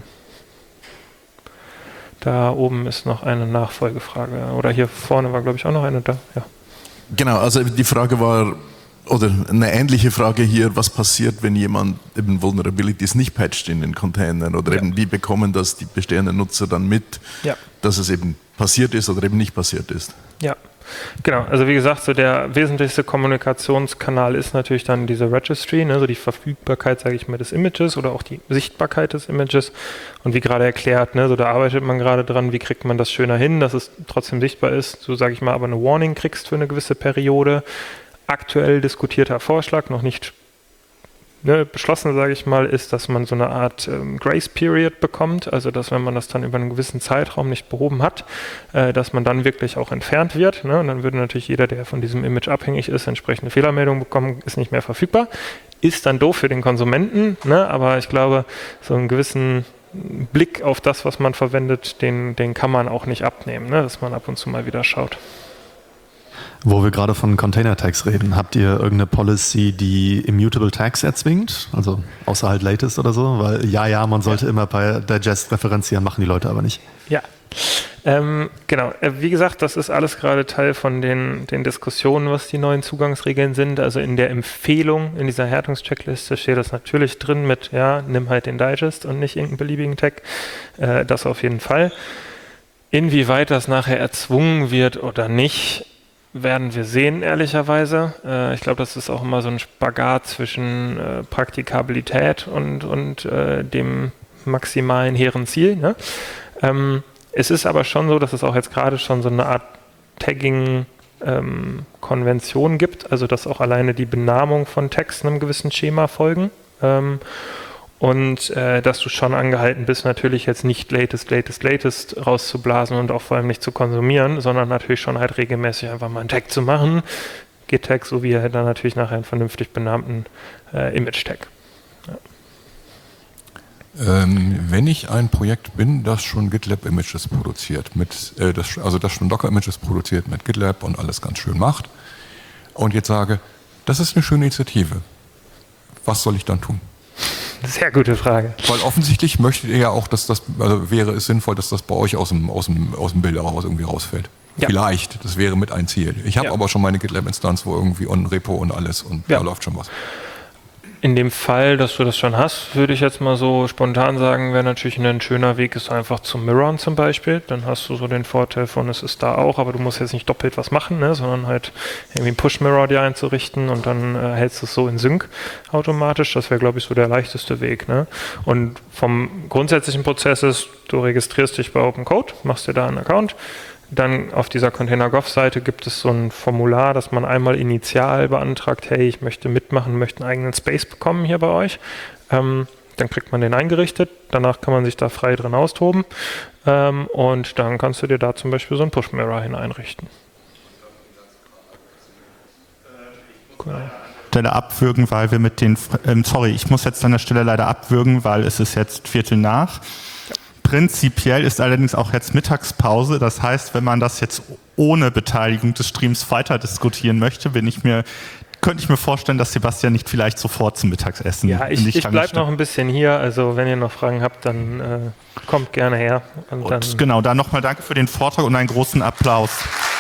Da oben ist noch eine Nachfolgefrage. Oder hier vorne war, glaube ich, auch noch eine da. Ja. Genau, also die Frage war, oder eine ähnliche Frage hier, was passiert, wenn jemand eben Vulnerabilities nicht patcht in den Containern? Oder eben wie bekommen das die bestehenden Nutzer dann mit, dass es eben passiert ist oder eben nicht passiert ist? Ja. Genau, also wie gesagt, so der wesentlichste Kommunikationskanal ist natürlich dann diese Registry, ne, so die Verfügbarkeit, sage ich mal, des Images oder auch die Sichtbarkeit des Images. Und wie gerade erklärt, ne, so da arbeitet man gerade dran, wie kriegt man das schöner hin, dass es trotzdem sichtbar ist, so sage ich mal, aber eine Warning kriegst für eine gewisse Periode. Aktuell diskutierter Vorschlag, noch nicht beschlossen, sage ich mal, ist, dass man so eine Art Grace Period bekommt, also dass wenn man das dann über einen gewissen Zeitraum nicht behoben hat, dass man dann wirklich auch entfernt wird. Ne? Und dann würde natürlich jeder, der von diesem Image abhängig ist, entsprechende Fehlermeldung bekommen, ist nicht mehr verfügbar. Ist dann doof für den Konsumenten, ne? Aber ich glaube, so einen gewissen Blick auf das, was man verwendet, den kann man auch nicht abnehmen, ne? Dass man ab und zu mal wieder schaut. Wo wir gerade von Container-Tags reden, habt ihr irgendeine Policy, die Immutable Tags erzwingt? Also außer halt Latest oder so? Weil man sollte immer bei Digest referenzieren, machen die Leute aber nicht. Ja, genau. Wie gesagt, das ist alles gerade Teil von den Diskussionen, was die neuen Zugangsregeln sind. Also in der Empfehlung, in dieser Härtungscheckliste steht das natürlich drin mit, nimm halt den Digest und nicht irgendeinen beliebigen Tag. Das auf jeden Fall. Inwieweit das nachher erzwungen wird oder nicht, werden wir sehen, ehrlicherweise. Ich glaube, das ist auch immer so ein Spagat zwischen Praktikabilität und dem maximalen hehren Ziel. Ne? Es ist aber schon so, dass es auch jetzt gerade schon so eine Art Tagging-Konvention gibt, also dass auch alleine die Benamung von Tags einem gewissen Schema folgen. Und dass du schon angehalten bist, natürlich jetzt nicht latest rauszublasen und auch vor allem nicht zu konsumieren, sondern natürlich schon halt regelmäßig einfach mal einen Tag zu machen. Git-Tag, so wie dann natürlich nachher einen vernünftig benannten Image-Tag. Ja. Wenn ich ein Projekt bin, das schon GitLab-Images produziert, das schon Docker-Images produziert mit GitLab und alles ganz schön macht und jetzt sage, das ist eine schöne Initiative, was soll ich dann tun? Sehr gute Frage. Weil offensichtlich möchtet ihr ja auch, dass wäre es sinnvoll, dass das bei euch aus dem Bild auch irgendwie rausfällt. Ja. Vielleicht, das wäre mit ein Ziel. Ich habe aber schon meine GitLab-Instanz, wo irgendwie On-Repo und alles und da läuft schon was. In dem Fall, dass du das schon hast, würde ich jetzt mal so spontan sagen, wäre natürlich ein schöner Weg, ist einfach zu mirrorn zum Beispiel. Dann hast du so den Vorteil von, es ist da auch, aber du musst jetzt nicht doppelt was machen, ne, sondern halt irgendwie einen Push-Mirror dir einzurichten und dann hältst du es so in Sync automatisch. Das wäre, glaube ich, so der leichteste Weg. Ne? Und vom grundsätzlichen Prozess ist, du registrierst dich bei OpenCode, machst dir da einen Account. Dann auf dieser Container-Gov-Seite gibt es so ein Formular, dass man einmal initial beantragt, hey, ich möchte mitmachen, möchte einen eigenen Space bekommen hier bei euch. Da dann kriegt man den eingerichtet, danach kann man sich da frei drin austoben und dann kannst du dir da zum Beispiel so ein Push-Mirror hin einrichten. Stelle abwürgen, weil wir mit den, ich muss jetzt an der Stelle leider abwürgen, weil es ist jetzt 4:15. Prinzipiell ist allerdings auch jetzt Mittagspause, das heißt, wenn man das jetzt ohne Beteiligung des Streams weiter diskutieren möchte, könnte ich mir vorstellen, dass Sebastian nicht vielleicht sofort zum Mittagessen. Ja, ich bleibe noch ein bisschen hier, also wenn ihr noch Fragen habt, dann kommt gerne her. Und genau, dann nochmal danke für den Vortrag und einen großen Applaus.